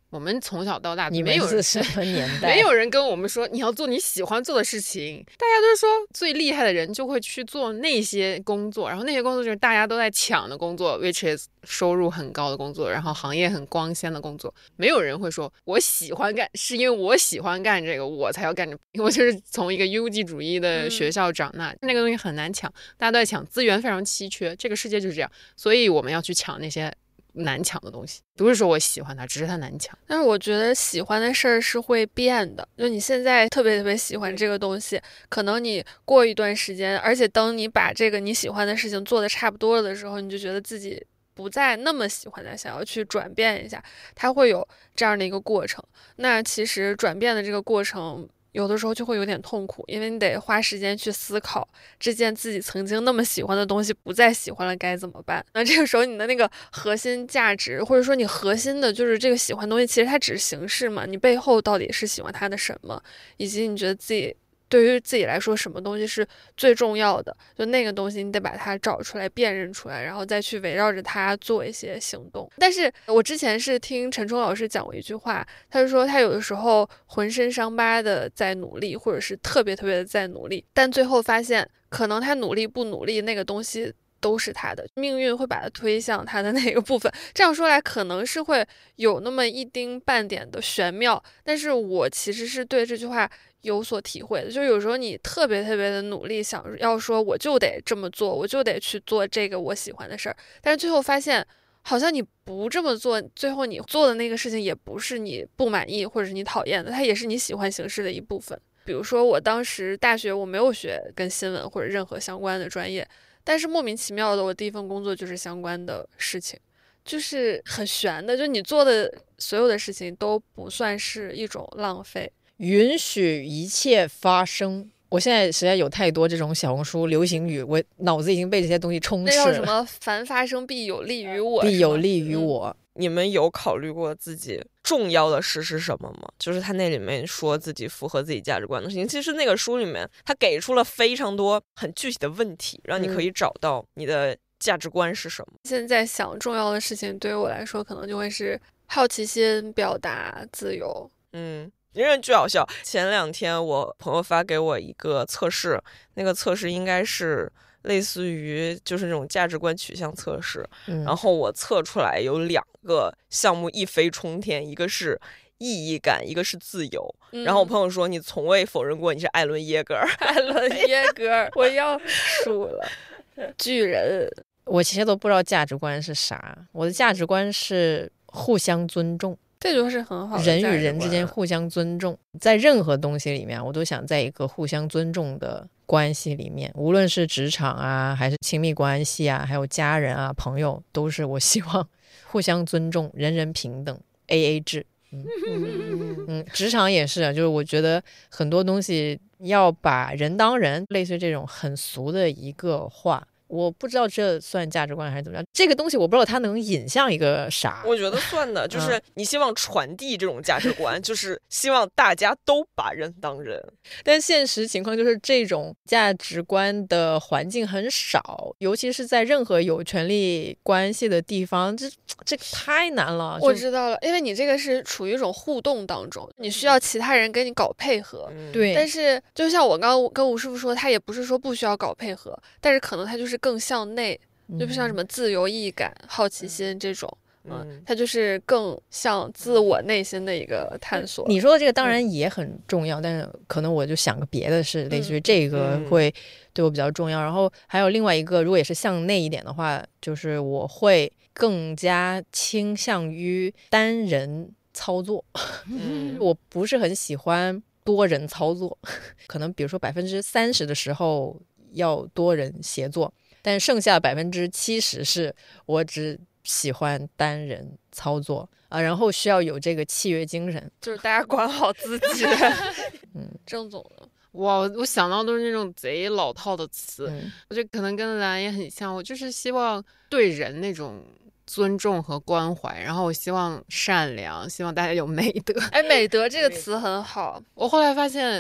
我们从小到大你没有们是什么年代？ 没有人跟我们说你要做你喜欢做的事情，大家都是说最厉害的人就会去做那些工作，然后那些工作就是大家都在抢的工作 which is 收入很高的工作，然后行业很光鲜的工作。没有人会说我喜欢干，是因为我喜欢干这个我才要干这个。我就是从一个优绩主义的学校长大，那个东西很难抢，大家都在抢，资源非常稀缺，这个世界就是这样，所以我们要去抢那些难抢的东西，不是说我喜欢它，只是它难抢。 但是我觉得喜欢的事儿是会变的，就你现在特别特别喜欢这个东西，可能你过一段时间，而且等你把这个你喜欢的事情做得差不多了的时候，你就觉得自己不再那么喜欢它，想要去转变一下，它会有这样的一个过程。那其实转变的这个过程有的时候就会有点痛苦，因为你得花时间去思考这件自己曾经那么喜欢的东西不再喜欢了该怎么办。那这个时候你的那个核心价值，或者说你核心的就是这个喜欢的东西，其实它只是形式嘛，你背后到底是喜欢它的什么，以及你觉得自己对于自己来说什么东西是最重要的，就那个东西你得把它找出来辨认出来，然后再去围绕着它做一些行动。但是我之前是听陈冲老师讲过一句话，他就说他有的时候浑身伤疤的在努力，或者是特别特别的在努力，但最后发现可能他努力不努力那个东西都是他的，命运会把他推向他的那个部分。这样说来可能是会有那么一丁半点的玄妙，但是我其实是对这句话有所体会的。就有时候你特别特别的努力，想要说我就得这么做，我就得去做这个我喜欢的事儿，但是最后发现好像你不这么做，最后你做的那个事情也不是你不满意或者是你讨厌的，它也是你喜欢形式的一部分。比如说我当时大学我没有学跟新闻或者任何相关的专业，但是莫名其妙的我第一份工作就是相关的事情，就是很悬的，就你做的所有的事情都不算是一种浪费， 允许一切发生。我现在实在有太多这种小红书流行语，我脑子已经被这些东西充斥了。 那叫什么凡发生必有利于我， 必有利于我。 你们有考虑过自己重要的事是什么吗？就是他那里面说自己符合自己价值观的事情，其实那个书里面他给出了非常多很具体的问题，让你可以找到你的价值观是什么。 现在想重要的事情对于我来说可能就会是好奇心、表达、自由。 因为巨好笑，前2天我朋友发给我一个测试，那个测试应该是类似于就是那种价值观取向测试，然后我测出来有2个项目一飞冲天，一个是意义感，一个是自由。然后我朋友说你从未否认过你是艾伦耶格尔。 艾伦耶格尔，我要输了。巨人， 我其实都不知道价值观是啥，我的价值观是互相尊重。 这就是很好的人与人之间互相尊重，在任何东西里面我都想在一个互相尊重的关系里面，无论是职场啊还是亲密关系啊还有家人啊朋友，都是我希望互相尊重，人人平等， AA 制。职场也是，就是我觉得很多东西要把人当人，类似于这种很俗的一个话，我不知道这算价值观还是怎么样，这个东西我不知道它能引向一个啥。 我觉得算的，就是你希望传递这种价值观，就是希望大家都把人当人。 但现实情况就是这种价值观的环境很少，尤其是在任何有权利关系的地方，这个太难了。 我知道了，因为你这个是处于一种互动当中，你需要其他人跟你搞配合。 对， 但是就像我刚刚跟吴师傅说，他也不是说不需要搞配合，但是可能他就是更向内，就不像什么自由、意义感、好奇心这种。它就是更像自我内心的一个探索。 你说的这个当然也很重要，但是可能我就想个别的是类似于这个会对我比较重要。然后还有另外一个，如果也是向内一点的话，就是我会更加倾向于单人操作。我不是很喜欢多人操作，可能比如说30%的时候要多人协作，但剩下70%是我只喜欢单人操作啊，然后需要有这个契约精神， 就是大家管好自己。郑总呢？ 哇，我想到都是那种贼老套的词，我觉得可能跟蓝也很像，我就是希望对人那种尊重和关怀，然后我希望善良，希望大家有美德。 哎，美德这个词很好。 我后来发现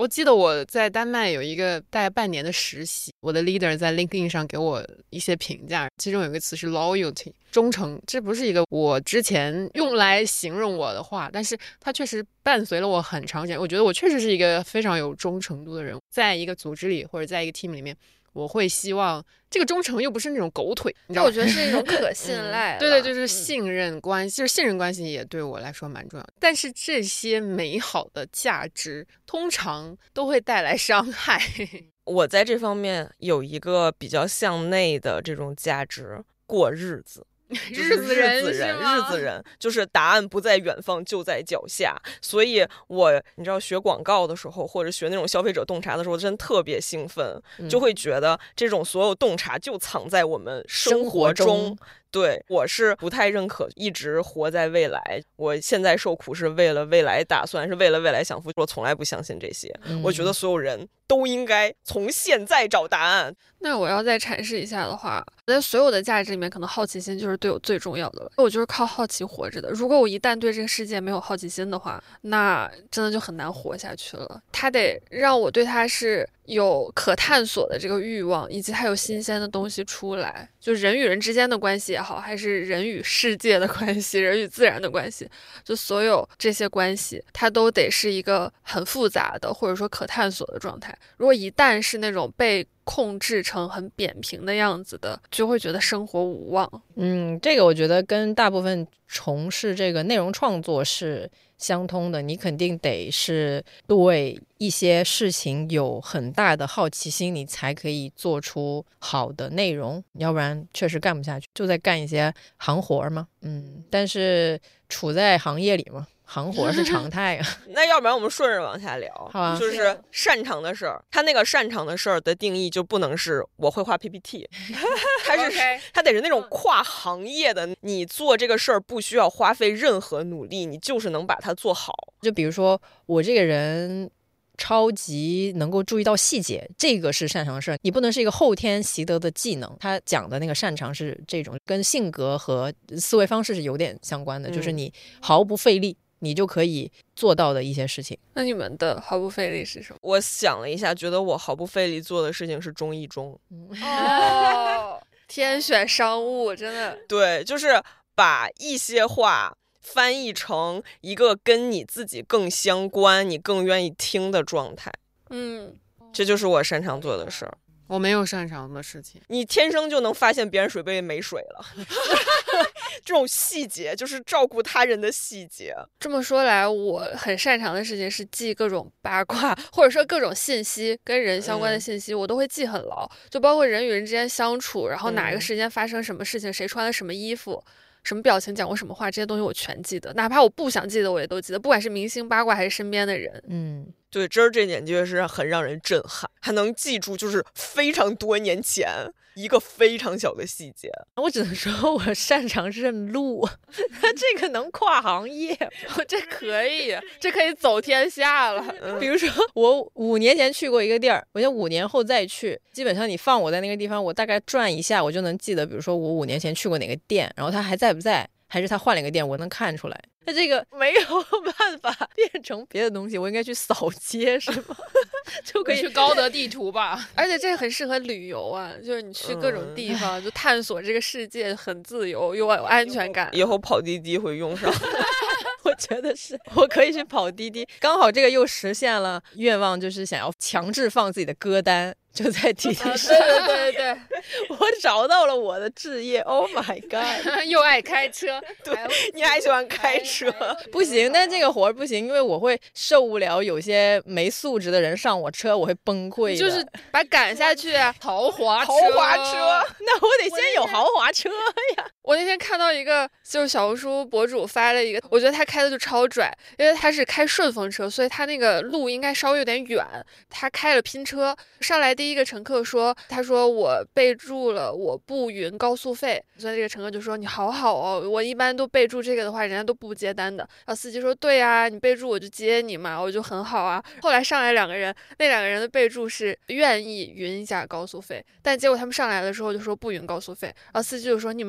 我记得我在丹麦有一个大概半年的实习，我的 leader 在 LinkedIn 上给我一些评价，其中有一个词是 loyalty， 忠诚。这不是一个我之前用来形容我的话，但是它确实伴随了我很长时间。我觉得我确实是一个非常有忠诚度的人，在一个组织里或者在一个 team 里面，我会希望这个忠诚又不是那种狗腿，你知道吗？ 我觉得是一种可信赖对对，就是信任关系，就是信任关系也对我来说蛮重要。但是这些美好的价值通常都会带来伤害。 我在这方面有一个比较向内的这种价值，过日子。 日子人， 日子人，就是答案不在远方，就在脚下。所以你知道学广告的时候，或者学那种消费者洞察的时候，真的特别兴奋，就会觉得这种所有洞察就藏在我们生活中。对，我是不太认可一直活在未来，我现在受苦是为了未来打算，是为了未来享福，我从来不相信这些。我觉得所有人都应该从现在找答案。 那我要再阐释一下的话，在所有的价值里面，可能好奇心就是对我最重要的了。我就是靠好奇活着的。如果我一旦对这个世界没有好奇心的话，那真的就很难活下去了。它得让我对它是有可探索的这个欲望，以及还有新鲜的东西出来。就人与人之间的关系也好，还是人与世界的关系，人与自然的关系，就所有这些关系，它都得是一个很复杂的，或者说可探索的状态。如果一旦是那种被控制成很扁平的样子的，就会觉得生活无望。 这个我觉得跟大部分从事这个内容创作是相通的，你肯定得是对一些事情有很大的好奇心，你才可以做出好的内容，要不然确实干不下去，就在干一些行活嘛。但是处在行业里嘛，行活是常态啊。 那要不然我们顺着往下聊， 好啊， 就是擅长的事儿。他那个擅长的事儿的定义就不能是我会画 PPT， 他得是那种跨行业的，你做这个事儿不需要花费任何努力，你就是能把它做好。 就比如说我这个人超级能够注意到细节，这个是擅长的事儿，你不能是一个后天习得的技能。他讲的那个擅长是这种跟性格和思维方式是有点相关的，就是你毫不费力你就可以做到的一些事情。 那你们的毫不费力是什么？ 我想了一下，觉得我毫不费力做的事情是中译中。 天选商务，真的。 对，就是把一些话翻译成一个跟你自己更相关，你更愿意听的状态。这就是我擅长做的事儿。 我没有擅长的事情， 你天生就能发现别人水杯没水了。这种细节就是照顾他人的细节。 这么说来，我很擅长的事情是记各种八卦，或者说各种信息跟人相关的信息，我都会记很牢。就包括人与人之间相处，然后哪个时间发生什么事情，谁穿了什么衣服，什么表情讲过什么话，这些东西我全记得，哪怕我不想记得我也都记得，不管是明星八卦还是身边的人。 对，这点就是很让人震撼，还能记住就是非常多年前一个非常小的细节。 我只能说我擅长认路，这个能跨行业， 这可以，这可以走天下了。 比如说我5年前去过一个地儿，我就5年后再去，基本上你放我在那个地方，我大概转一下，我就能记得，比如说我5年前去过哪个店，然后它还在不在，还是它换了一个店，我能看出来。那这个没有办法变成别的东西，我应该去扫街是吗？就可以去高德地图吧。 而且这个很适合旅游啊，就是你去各种地方，就探索这个世界，很自由又有安全感。 以后跑滴滴会用上。 我觉得是我可以去跑滴滴，刚好这个又实现了愿望，就是想要强制放自己的歌单，就在滴滴上。 对， 我找到了我的志业。Oh my god！ 又爱开车， 对，你还喜欢开车？ 不行，但这个活不行，因为我会受不了有些没素质的人上我车，我会崩溃的。 就是把赶下去啊， 豪华车。 那我得先有豪华车呀。 我那天看到一个就是小红书博主发了一个，我觉得他开的就超拽，因为他是开顺风车，所以他那个路应该稍微有点远，他开了拼车。上来第一个乘客说，他说我备注了我不匀高速费，所以这个乘客就说你好好哦，我一般都备注这个的话人家都不接单的。然后司机说对啊，你备注我就接你嘛，我就很好啊。后来上来2个人，那2个人的备注是愿意匀一下高速费，但结果他们上来的时候就说不匀高速费，然后司机就说你们都写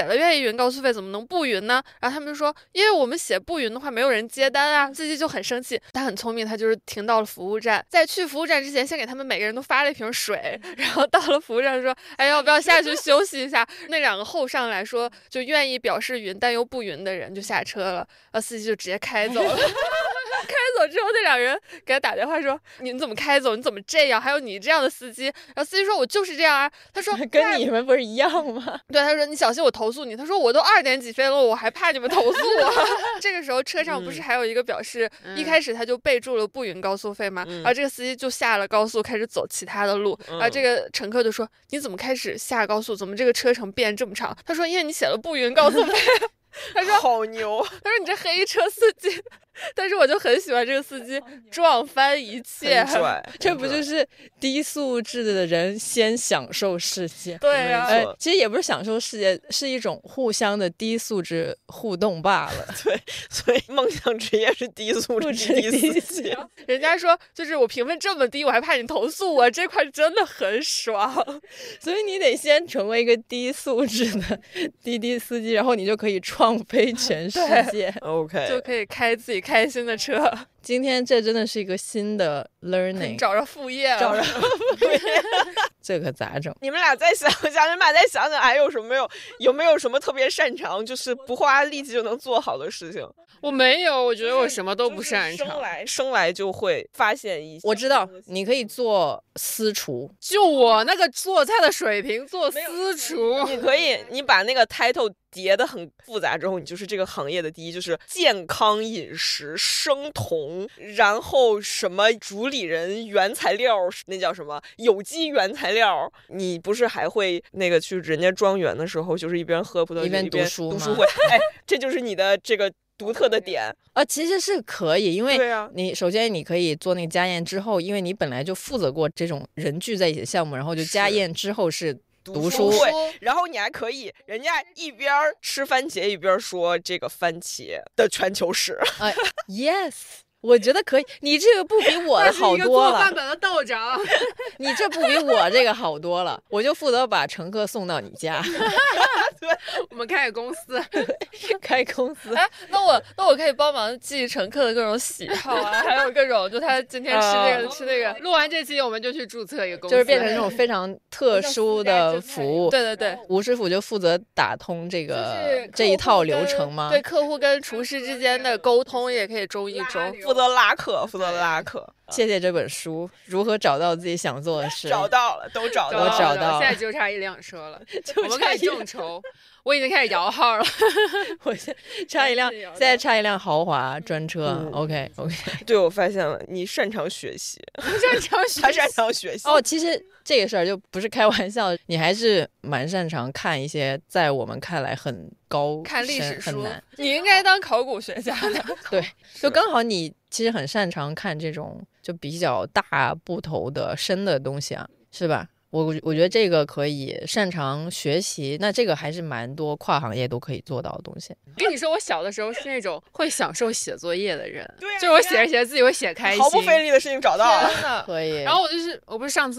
写了愿意匀高速费，怎么能不匀呢？然后他们就说，因为我们写不匀的话，没有人接单啊。司机就很生气，他很聪明，他就是停到了服务站，在去服务站之前，先给他们每个人都发了一瓶水，然后到了服务站说，哎，要不要下去休息一下？那2个后上来说，就愿意表示匀但又不匀的人就下车了，司机就直接开走了。开走之后，那2人给他打电话说：“你怎么开走？你怎么这样？还有你这样的司机。”然后司机说：“我就是这样啊。”他说：“ 跟你们不是一样吗？” 对，他说：“你小心我投诉你。”他说：“我都2点几飞了，我还怕你们投诉我。”这个时候车上不是还有一个表示，一开始他就备注了不匀高速费吗？然后这个司机就下了高速，开始走其他的路。然后这个乘客就说：“你怎么开始下高速？怎么这个车程变这么长？”他说：“因为你写了不匀高速费。”他说好牛， 他说你这黑车司机，但是我就很喜欢这个司机撞翻一切， 这不就是低素质的人先享受世界？ 对啊， 其实也不是享受世界，是一种互相的低素质互动罢了。 对，所以梦想职业是低素质低司机。 人家说就是我评分这么低，我还怕你投诉我，这块真的很爽。 所以你得先成为一个低素质的滴滴司机，然后你就可以创飞全世界。 OK， 就可以开自己开心的车。 今天这真的是一个新的 learning， 找着副业了， 找着副业，这可咋整？ 你们俩再想想，还有没有什么特别擅长，就是不花力气就能做好的事情？ 我没有，我觉得我什么都不擅长， 生来就会发现一些。 我知道你可以做私厨， 就我那个做菜的水平，做私厨， 你把那个 title 叠得很复杂之后，你就是这个行业的第一，就是健康饮食、生酮，然后什么主理人原材料，那叫什么有机原材料。你不是还会那个去人家庄园的时候，就是一边喝葡萄酒一边读书会？哎，这就是你的这个独特的点啊，其实是可以，因为你首先你可以做那个家宴之后，因为你本来就负责过这种人聚在一起的项目，然后就家宴之后是读书会，然后你还可以人家一边吃番茄一边说这个番茄的全球史。 Yes， 我觉得可以，你这个不比我的好多了。 是一个做饭本的道长， 你这不比我这个好多了。我就负责把乘客送到你家。 对， 我们开个公司， 开公司。 哎，那我可以帮忙记乘客的各种喜好啊，还有各种就他今天吃这个吃那个。 录完这期我们就去注册一个公司， 就是变成这种非常特殊的服务。 对对对， 吴师傅就负责打通这一套流程吗？ 对，客户跟厨师之间的沟通也可以中一中， 负责拉客。 谢谢这本书，如何找到自己想做的事。 找到了，都找到了， 我找到了， 现在就差1辆车了，我们可以众筹。我已经开始摇号了， 我现在差一辆豪华专车。OK， 对，我发现了，你擅长学习，他擅长学习。 哦，其实这个事儿就不是开玩笑，你还是蛮擅长看一些在我们看来很高看历史书， 很难。 你应该当考古学家的。 对，就刚好你其实很擅长看这种就比较大部头的深的东西啊，是吧？我觉得这个可以擅长学习，那这个还是蛮多跨行业都可以做到的东西。 跟你说，我小的时候是那种会享受写作业的人， 对啊， 就是我写着写着自己会写开心， 毫不费力的事情找到了， 可以。 然后我不是上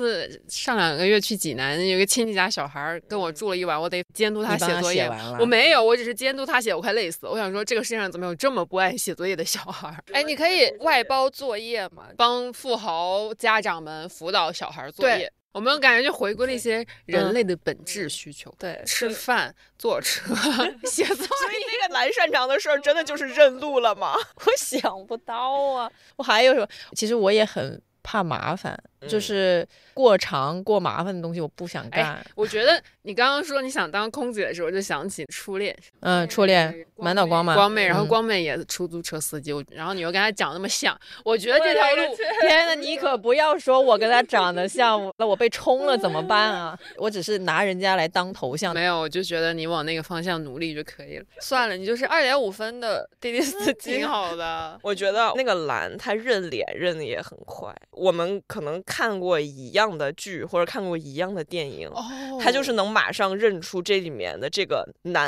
2个月去济南，有个亲戚家小孩跟我住了1晚，我得监督他写作业。我没有，我只是监督他写，我快累死了。我想说，这个世界上怎么有这么不爱写作业的小孩？ 哎，你可以外包作业嘛， 帮富豪家长们辅导小孩作业。我们感觉就回归了一些人类的本质需求， 对， 吃饭、坐车、写作业。 所以那个难擅长的事儿，真的就是认路了吗？ 我想不到啊，我还有什么？其实我也很怕麻烦，就是过长过麻烦的东西我不想干。 我觉得你刚刚说你想当空姐的时候，我就想起初恋。 初恋满岛光嘛， 光妹，然后光妹也是出租车司机，然后你又跟他长那么像，我觉得这条路， 天哪，你可不要说我跟他长得像，那我被冲了怎么办啊？我只是拿人家来当头像。 没有，我就觉得你往那个方向努力就可以了。 算了，你就是2.5分的滴滴司机， 挺好的。 我觉得那个蓝他认脸认的也很快，我们可能看过一样的剧或者看过一样的电影，他就是能马上认出这里面的这个男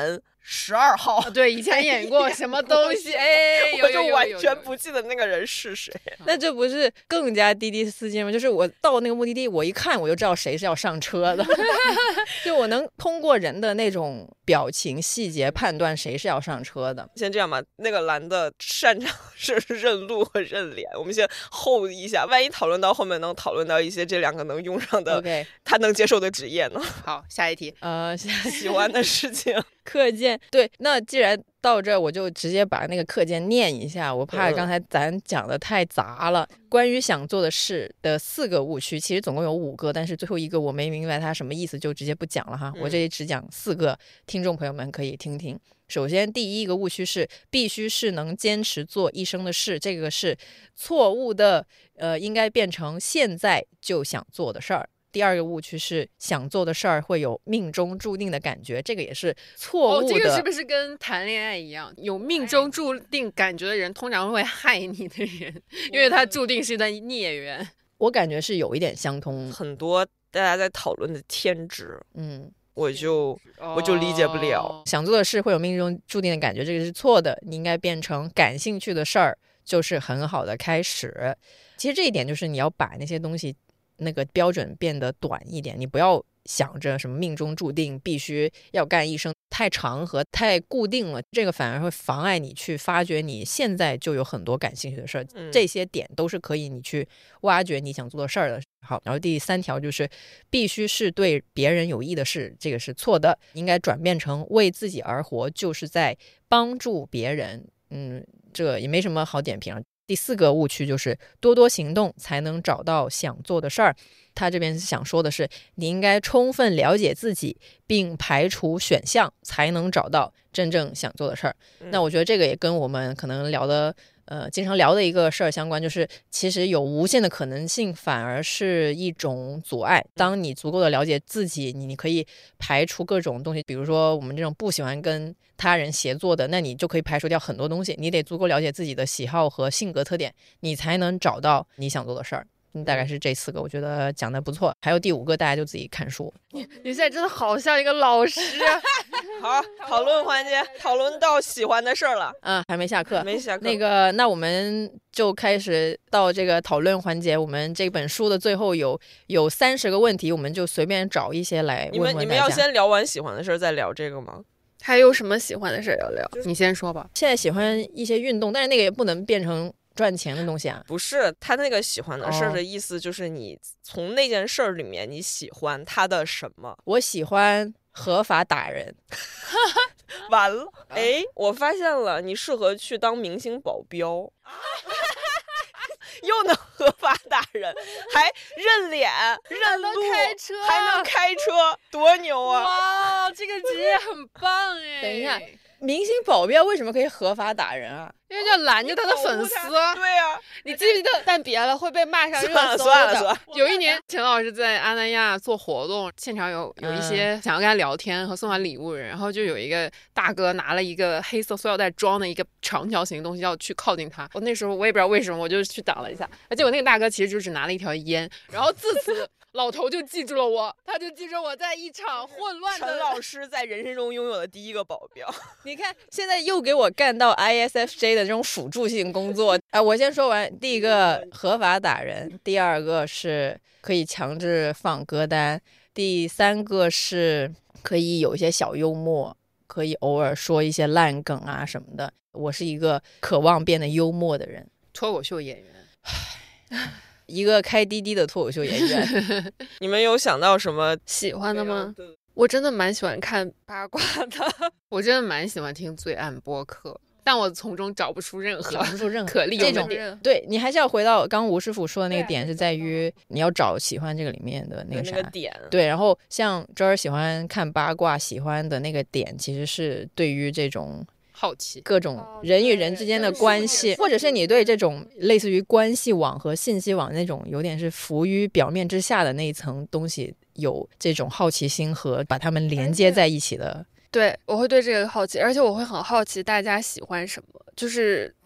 12号。 对，以前演过什么东西？哎， 我就完全不记得那个人是谁。 那这不是更加滴滴司机吗？就是我到那个目的地，我一看我就知道谁是要上车的，就我能通过人的那种表情细节判断谁是要上车的。 先这样吧，那个男的擅长是认路和认脸，我们先hold一下，万一讨论到后面能讨论到一些这两个能用上的 OK 他能接受的职业呢？ 好，下一题。 喜欢的事情。 课件，对，那既然到这儿，我就直接把那个课件念一下，我怕刚才咱讲的太杂了。关于想做的事的4个误区，其实总共有5个，但是最后一个我没明白它什么意思，就直接不讲了哈。我这里只讲4个，听众朋友们可以听听。首先，第一个误区是必须是能坚持做一生的事，这个是错误的，应该变成现在就想做的事儿。第二个误区是想做的事儿会有命中注定的感觉，这个也是错误的。 这个是不是跟谈恋爱一样？有命中注定感觉的人，通常会害你的人，因为他注定是一段孽缘。 我感觉是有一点相通， 很多大家在讨论的天职，我就理解不了。 想做的事会有命中注定的感觉，这个是错的。你应该变成感兴趣的事儿，就是很好的开始。其实这一点就是你要把那些东西那个标准变得短一点，你不要想着什么命中注定必须要干一生，太长和太固定了，这个反而会妨碍你去发掘你现在就有很多感兴趣的事儿，这些点都是可以你去挖掘你想做的事儿的。好，然后第3条就是必须是对别人有益的事，这个是错的，应该转变成为自己而活，就是在帮助别人。这也没什么好点评了。第4个误区就是多多行动才能找到想做的事儿。他这边是想说的是，你应该充分了解自己，并排除选项，才能找到真正想做的事儿。那我觉得这个也跟我们可能聊的经常聊的一个事儿相关，就是其实有无限的可能性反而是一种阻碍。当你足够的了解自己，你可以排除各种东西，比如说我们这种不喜欢跟他人协作的，那你就可以排除掉很多东西。你得足够了解自己的喜好和性格特点，你才能找到你想做的事儿。大概是这4个，我觉得讲的不错。还有第5个，大家就自己看书。 你现在真的好像一个老师。 好，讨论环节，讨论到喜欢的事儿了。 还没下课， 没下课。 那我们就开始到这个讨论环节。我们这本书的最后有30个问题，我们就随便找一些来问问大家。 你们要先聊完喜欢的事儿，再聊这个吗？ 还有什么喜欢的事要聊？ 你先说吧。 现在喜欢一些运动，但是那个也不能变成赚钱的东西啊。 不是，他那个喜欢的事儿的意思就是你从那件事儿里面你喜欢他的什么。 我喜欢合法打人。 完了，我发现了，你适合去当明星保镖。又能合法打人，还认脸认路，还能开车，多牛啊！ 哇，这个职业很棒哎！ 等一下，明星保镖为什么可以合法打人啊？ 因为就拦着他的粉丝。 对呀， 你记不记得？但别了会被骂上热搜的。 算了。 有一年，陈老师在阿那亚做活动，现场有一些想要跟他聊天和送他礼物的人，然后就有一个大哥拿了一个黑色塑料袋装的一个长条形的东西要去靠近他。那时候我也不知道为什么，我就去挡了一下，结果那个大哥其实就只拿了一条烟，然后自此老头就记住了我，他就记住我在一场混乱的。 陈老师在人生中拥有的第1个保镖。 你看，现在又给我干到 ISFJ 的这种辅助性工作。我先说完，第1个合法打人，第2个是可以强制放歌单，第3个是可以有一些小幽默，可以偶尔说一些烂梗啊什么的。我是一个渴望变得幽默的人。 脱口秀演员。 一个开滴滴的脱口秀演员。 你们有想到什么喜欢的吗？我真的蛮喜欢看八卦的。 我真的蛮喜欢听罪案播客，但我从中找不出任何可利用的点。 对，你还是要回到刚吴师傅说的那个点，是在于你要找喜欢这个里面的那个点。 对，然后像这儿喜欢看八卦，喜欢的那个点其实是对于这种好奇， 各种人与人之间的关系，或者是你对这种类似于关系网和信息网那种有点是浮于表面之下的那一层东西有这种好奇心和把它们连接在一起的。 对，我会对这个好奇，而且我会很好奇大家喜欢什么，就是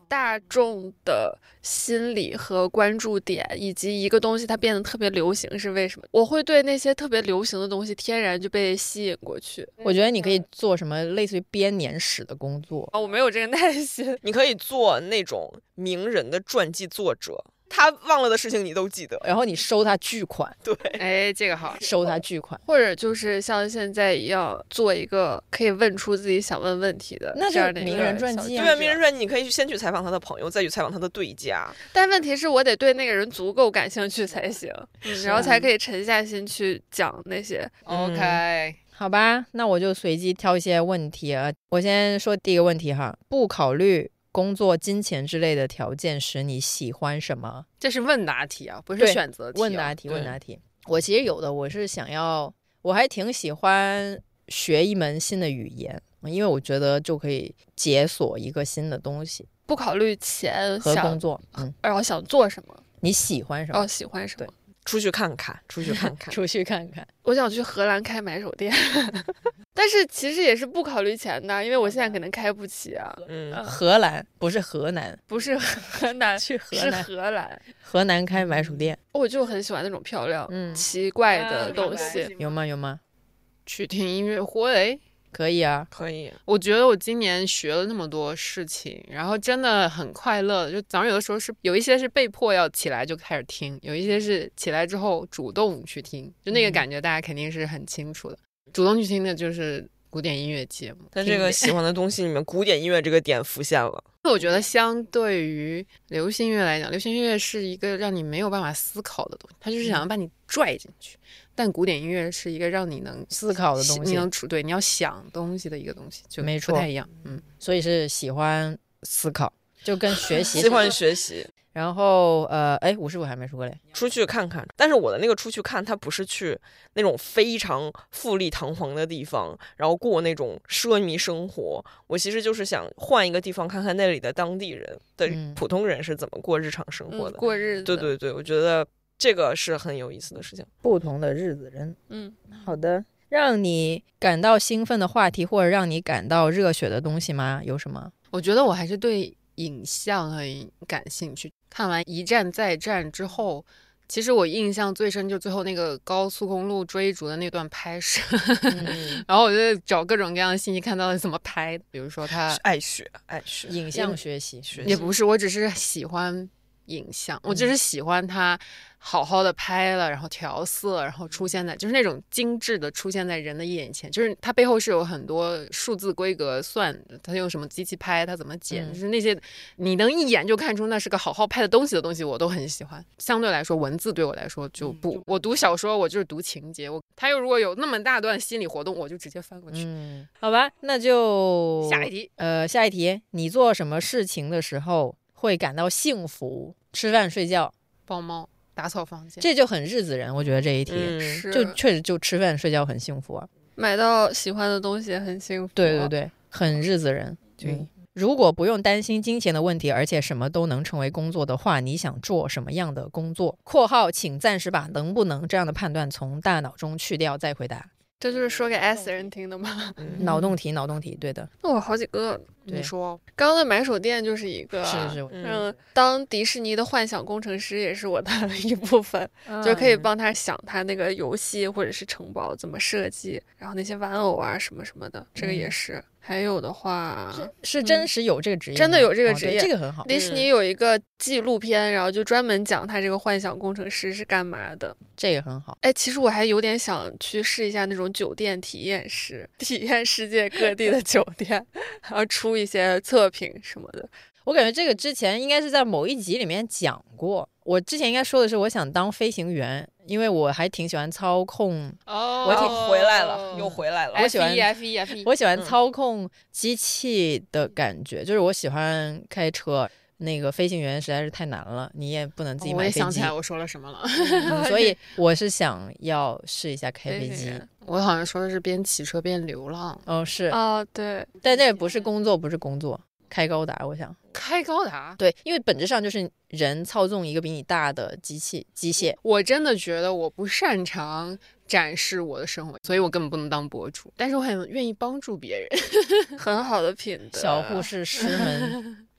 大众的心理和关注点，以及一个东西它变得特别流行是为什么？我会对那些特别流行的东西天然就被吸引过去。 我觉得你可以做什么类似于编年史的工作。 我没有这个耐心。 你可以做那种名人的传记作者，他忘了的事情你都记得， 然后你收他巨款。 对， 哎，这个好， 收他巨款， 或者就是像现在一样做一个可以问出自己想问问题的， 那就是名人传记啊。 对啊，名人传记你可以先去采访他的朋友，再去采访他的对家。 但问题是我得对那个人足够感兴趣才行，然后才可以沉下心去讲那些。 OK， 好吧，那我就随机挑一些问题啊。我先说第一个问题哈，不考虑工作、金钱之类的条件时，你喜欢什么？ 这是问答题啊，不是选择题、 问答题，问答题。我其实有的，我是想要，我还挺喜欢学一门新的语言，因为我觉得就可以解锁一个新的东西。 不考虑钱和工作， 然后想做什么？ 你喜欢什么？ 喜欢什么？ 对， 出去看看，出去看看， 出去看看。 我想去荷兰开买手店，但是其实也是不考虑钱的，因为我现在可能开不起啊。 荷兰不是河南， 不是河南， 去河南， 是荷兰。 河南开买手店， 我就很喜欢那种漂亮、奇怪的东西。 有吗？有吗？ 去听音乐会。 可以啊， 可以。 我觉得我今年学了那么多事情，然后真的很快乐。就早上有的时候是有一些是被迫要起来就开始听，有一些是起来之后主动去听，就那个感觉大家肯定是很清楚的。主动去听的就是古典音乐节目， 但这个喜欢的东西里面，古典音乐这个点浮现了。 我觉得相对于流行音乐来讲，流行音乐是一个让你没有办法思考的东西，它就是想要把你拽进去。但古典音乐是一个让你能思考的东西， 你能对你要想东西的一个东西，就没错， 不太一样。 所以是喜欢思考，就跟学习喜欢学习。 然后吴师傅还没说嘞， 出去看看。但是我的那个出去看，他不是去那种非常富丽堂皇的地方，然后过那种奢靡生活。我其实就是想换一个地方，看看那里的当地人的普通人是怎么过日常生活的， 过日子。 对对对，我觉得这个是很有意思的事情。 不同的日子人，好的。让你感到兴奋的话题，或者让你感到热血的东西吗？有什么？ 我觉得我还是对影像很感兴趣。看完一战再战之后，其实我印象最深就最后那个高速公路追逐的那段拍摄，然后我就找各种各样的信息，看到底怎么拍的。比如说他爱学影像学习， 也不是，我只是喜欢影像，我就是喜欢它好好的拍了，然后调色，然后出现在就是那种精致的出现在人的眼前，就是它背后是有很多数字规格算的，它用什么机器拍，它怎么剪，就是那些你能一眼就看出那是个好好拍的东西我都很喜欢。相对来说文字对我来说就不，我读小说我就是读情节，它又如果有那么大段心理活动，我就直接翻过去。 好吧，那就下一题。 下一题，你做什么事情的时候会感到幸福？吃饭、睡觉、 抱猫、打扫房间， 这就很日子人。我觉得这一题、就确实就吃饭睡觉很幸福啊， 买到喜欢的东西也很幸福。 对对对，很日子人。如果不用担心金钱的问题，而且什么都能成为工作的话，你想做什么样的工作？（括号请暂时把能不能这样的判断从大脑中去掉，再回答。） 这就是说给 S 人听的吗？ 脑洞题，对的。 那我好几个， 你说， 刚刚的买手店就是一个， 是当迪士尼的幻想工程师也是我的一部分，就可以帮他想他那个游戏或者是城堡怎么设计，然后那些玩偶啊什么什么的，这个也是。还有的话是真实有这个职业， 真的有这个职业， 这个很好。 迪士尼有一个纪录片，然后就专门讲他这个幻想工程师是干嘛的， 这个很好。 其实我还有点想去试一下那种酒店体验师，体验世界各地的酒店，然后出一些测评什么的。 我感觉这个之前应该是在某一集里面讲过。我之前应该说的是我想当飞行员，因为我还挺喜欢操控。 我回来了，又回来了。 我喜欢 F1， 我喜欢操控机器的感觉，就是我喜欢开车。那个飞行员实在是太难了，你也不能自己买飞机。 我也想起来我说了什么了。 所以我是想要试一下开飞机。 我好像说的是边骑车边流浪。 是对， 但这不是工作，开高达。我想开高达， 对，因为本质上就是人操纵一个比你大的机械。 我真的觉得我不擅长展示我的生活，所以我根本不能当博主，但是我很愿意帮助别人。 很好的品德， 小护士师门。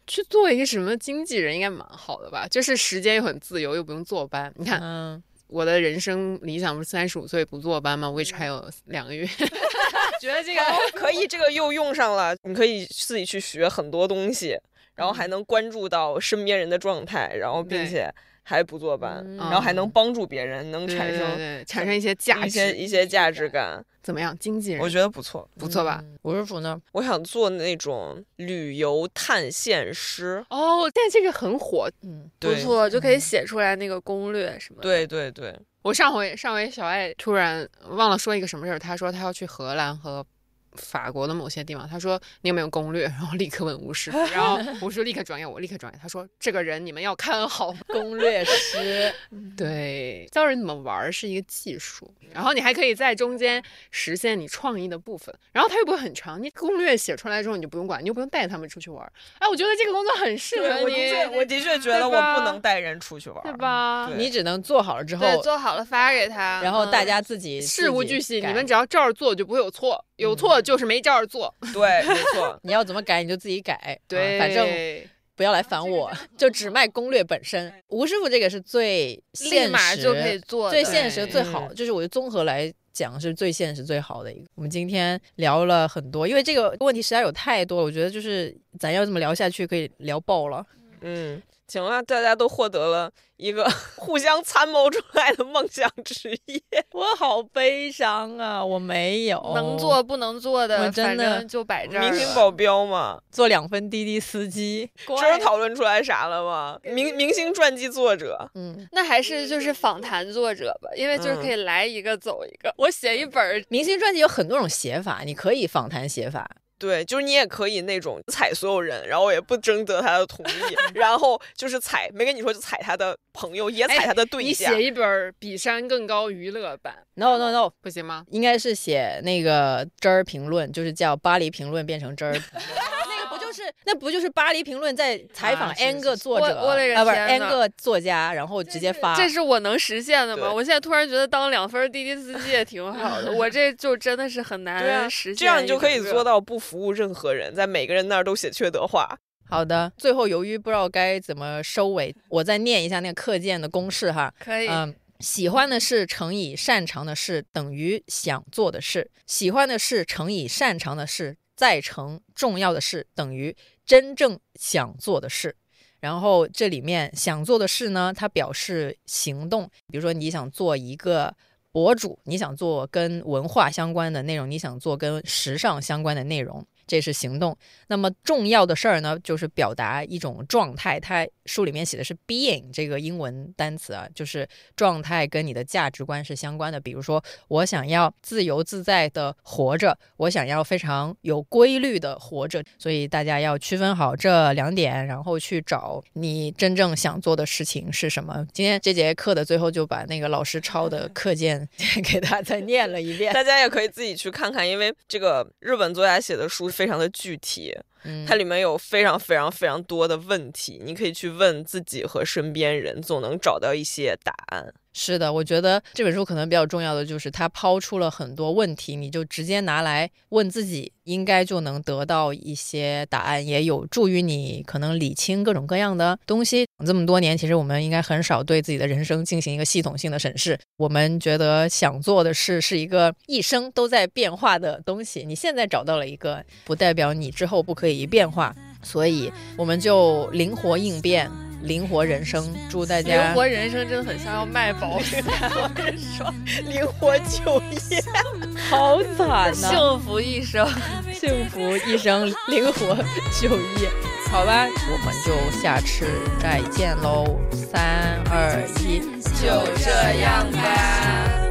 去做一个什么经纪人应该蛮好的吧，就是时间又很自由，又不用坐班。你看，我的人生理想不是35岁不坐班吗？which 还有2个月。觉得这个可以，这个又用上了。你可以自己去学很多东西，然后还能关注到身边人的状态，然后并且还不坐班，然后还能帮助别人，能产生一些价值， 一些价值感。 怎么样，经纪人？ 我觉得不错， 不错吧？ 吴师傅呢？ 我想做那种旅游探险师。 哦，但这个很火， 不错，就可以写出来那个攻略什么的。 对对对。 我上回小爱突然忘了说一个什么事儿，他说他要去荷兰和法国的某些地方，他说你有没有攻略？然后立刻问吴师傅，然后吴师傅立刻转给我，立刻转给他说这个人你们要看好。 攻略师。 对，教人怎么玩是一个技术，然后你还可以在中间实现你创意的部分，然后它又不会很长，你攻略写出来之后你就不用管，你就不用带他们出去玩。哎，我觉得这个工作很适合你。 我的确觉得我不能带人出去玩， 对吧？ 你只能做好了之后， 对，做好了发给他， 然后大家自己事无巨细，你们只要照着做就不会有错，有错就是没照着做。 对，没错。 你要怎么改你就自己改， 对， 反正不要来烦我，就只卖攻略本身。吴师傅这个是最现实， 立马就可以做， 最现实最好，就是我觉得综合来讲是最现实最好的一个。我们今天聊了很多，因为这个问题实在有太多了，我觉得就是咱要这么聊下去可以聊爆了。 行了，大家都获得了一个互相参谋出来的梦想职业。 我好悲伤啊，我没有能做不能做的， 我真的反正就摆这儿。 明星保镖嘛， 做2分滴滴司机， 这讨论出来啥了吗？明星传记作者， 那还是就是访谈作者吧，因为就是可以来一个走一个。我写一本明星传记有很多种写法，你可以访谈写法。 对，就是你也可以那种踩所有人，然后也不征得他的同意，然后就是踩，没跟你说就踩他的朋友，也踩他的对象。 你写一本比山更高娱乐版 ？No， 不行吗？ 应该是写那个汁儿评论，就是叫巴黎评论变成汁儿。那不就是巴黎评论在采访 N 个作者不是 N 个作家，然后直接发。 这是我能实现的吗？我现在突然觉得当2分滴滴司机也挺好的。我这就真的是很难实现。 这样你就可以做到不服务任何人，在每个人那儿都写缺德话。 好的，最后由于不知道该怎么收尾，我再念一下那个课件的公式哈。 可以。 喜欢的事乘以擅长的事等于想做的事，喜欢的事乘以擅长的事再乘重要的事等于真正想做的事。然后这里面想做的事呢，它表示行动，比如说你想做一个博主，你想做跟文化相关的内容，你想做跟时尚相关的内容，这是行动。那么重要的事儿呢，就是表达一种状态，它书里面写的是 being 这个英文单词啊，就是状态跟你的价值观是相关的。比如说我想要自由自在的活着，我想要非常有规律的活着，所以大家要区分好这2点，然后去找你真正想做的事情是什么。今天这节课的最后就把那个老师抄的课件给大家再念了一遍， 大家也可以自己去看看，因为这个日本作家写的书非常的具体，它里面有非常非常非常多的问题，你可以去问自己和身边人，总能找到一些答案。 是的，我觉得这本书可能比较重要的就是它抛出了很多问题，你就直接拿来问自己，应该就能得到一些答案，也有助于你可能理清各种各样的东西。这么多年，其实我们应该很少对自己的人生进行一个系统性的审视。我们觉得想做的事是一个一生都在变化的东西，你现在找到了一个，不代表你之后不可以变化，所以我们就灵活应变，灵活人生。祝大家灵活人生真的很像要卖保险，我跟你说， 灵活就业， 好惨呐！ 幸福一生， 幸福一生，灵活就业。好吧，我们就下次再见喽！3、2、1， 就这样吧。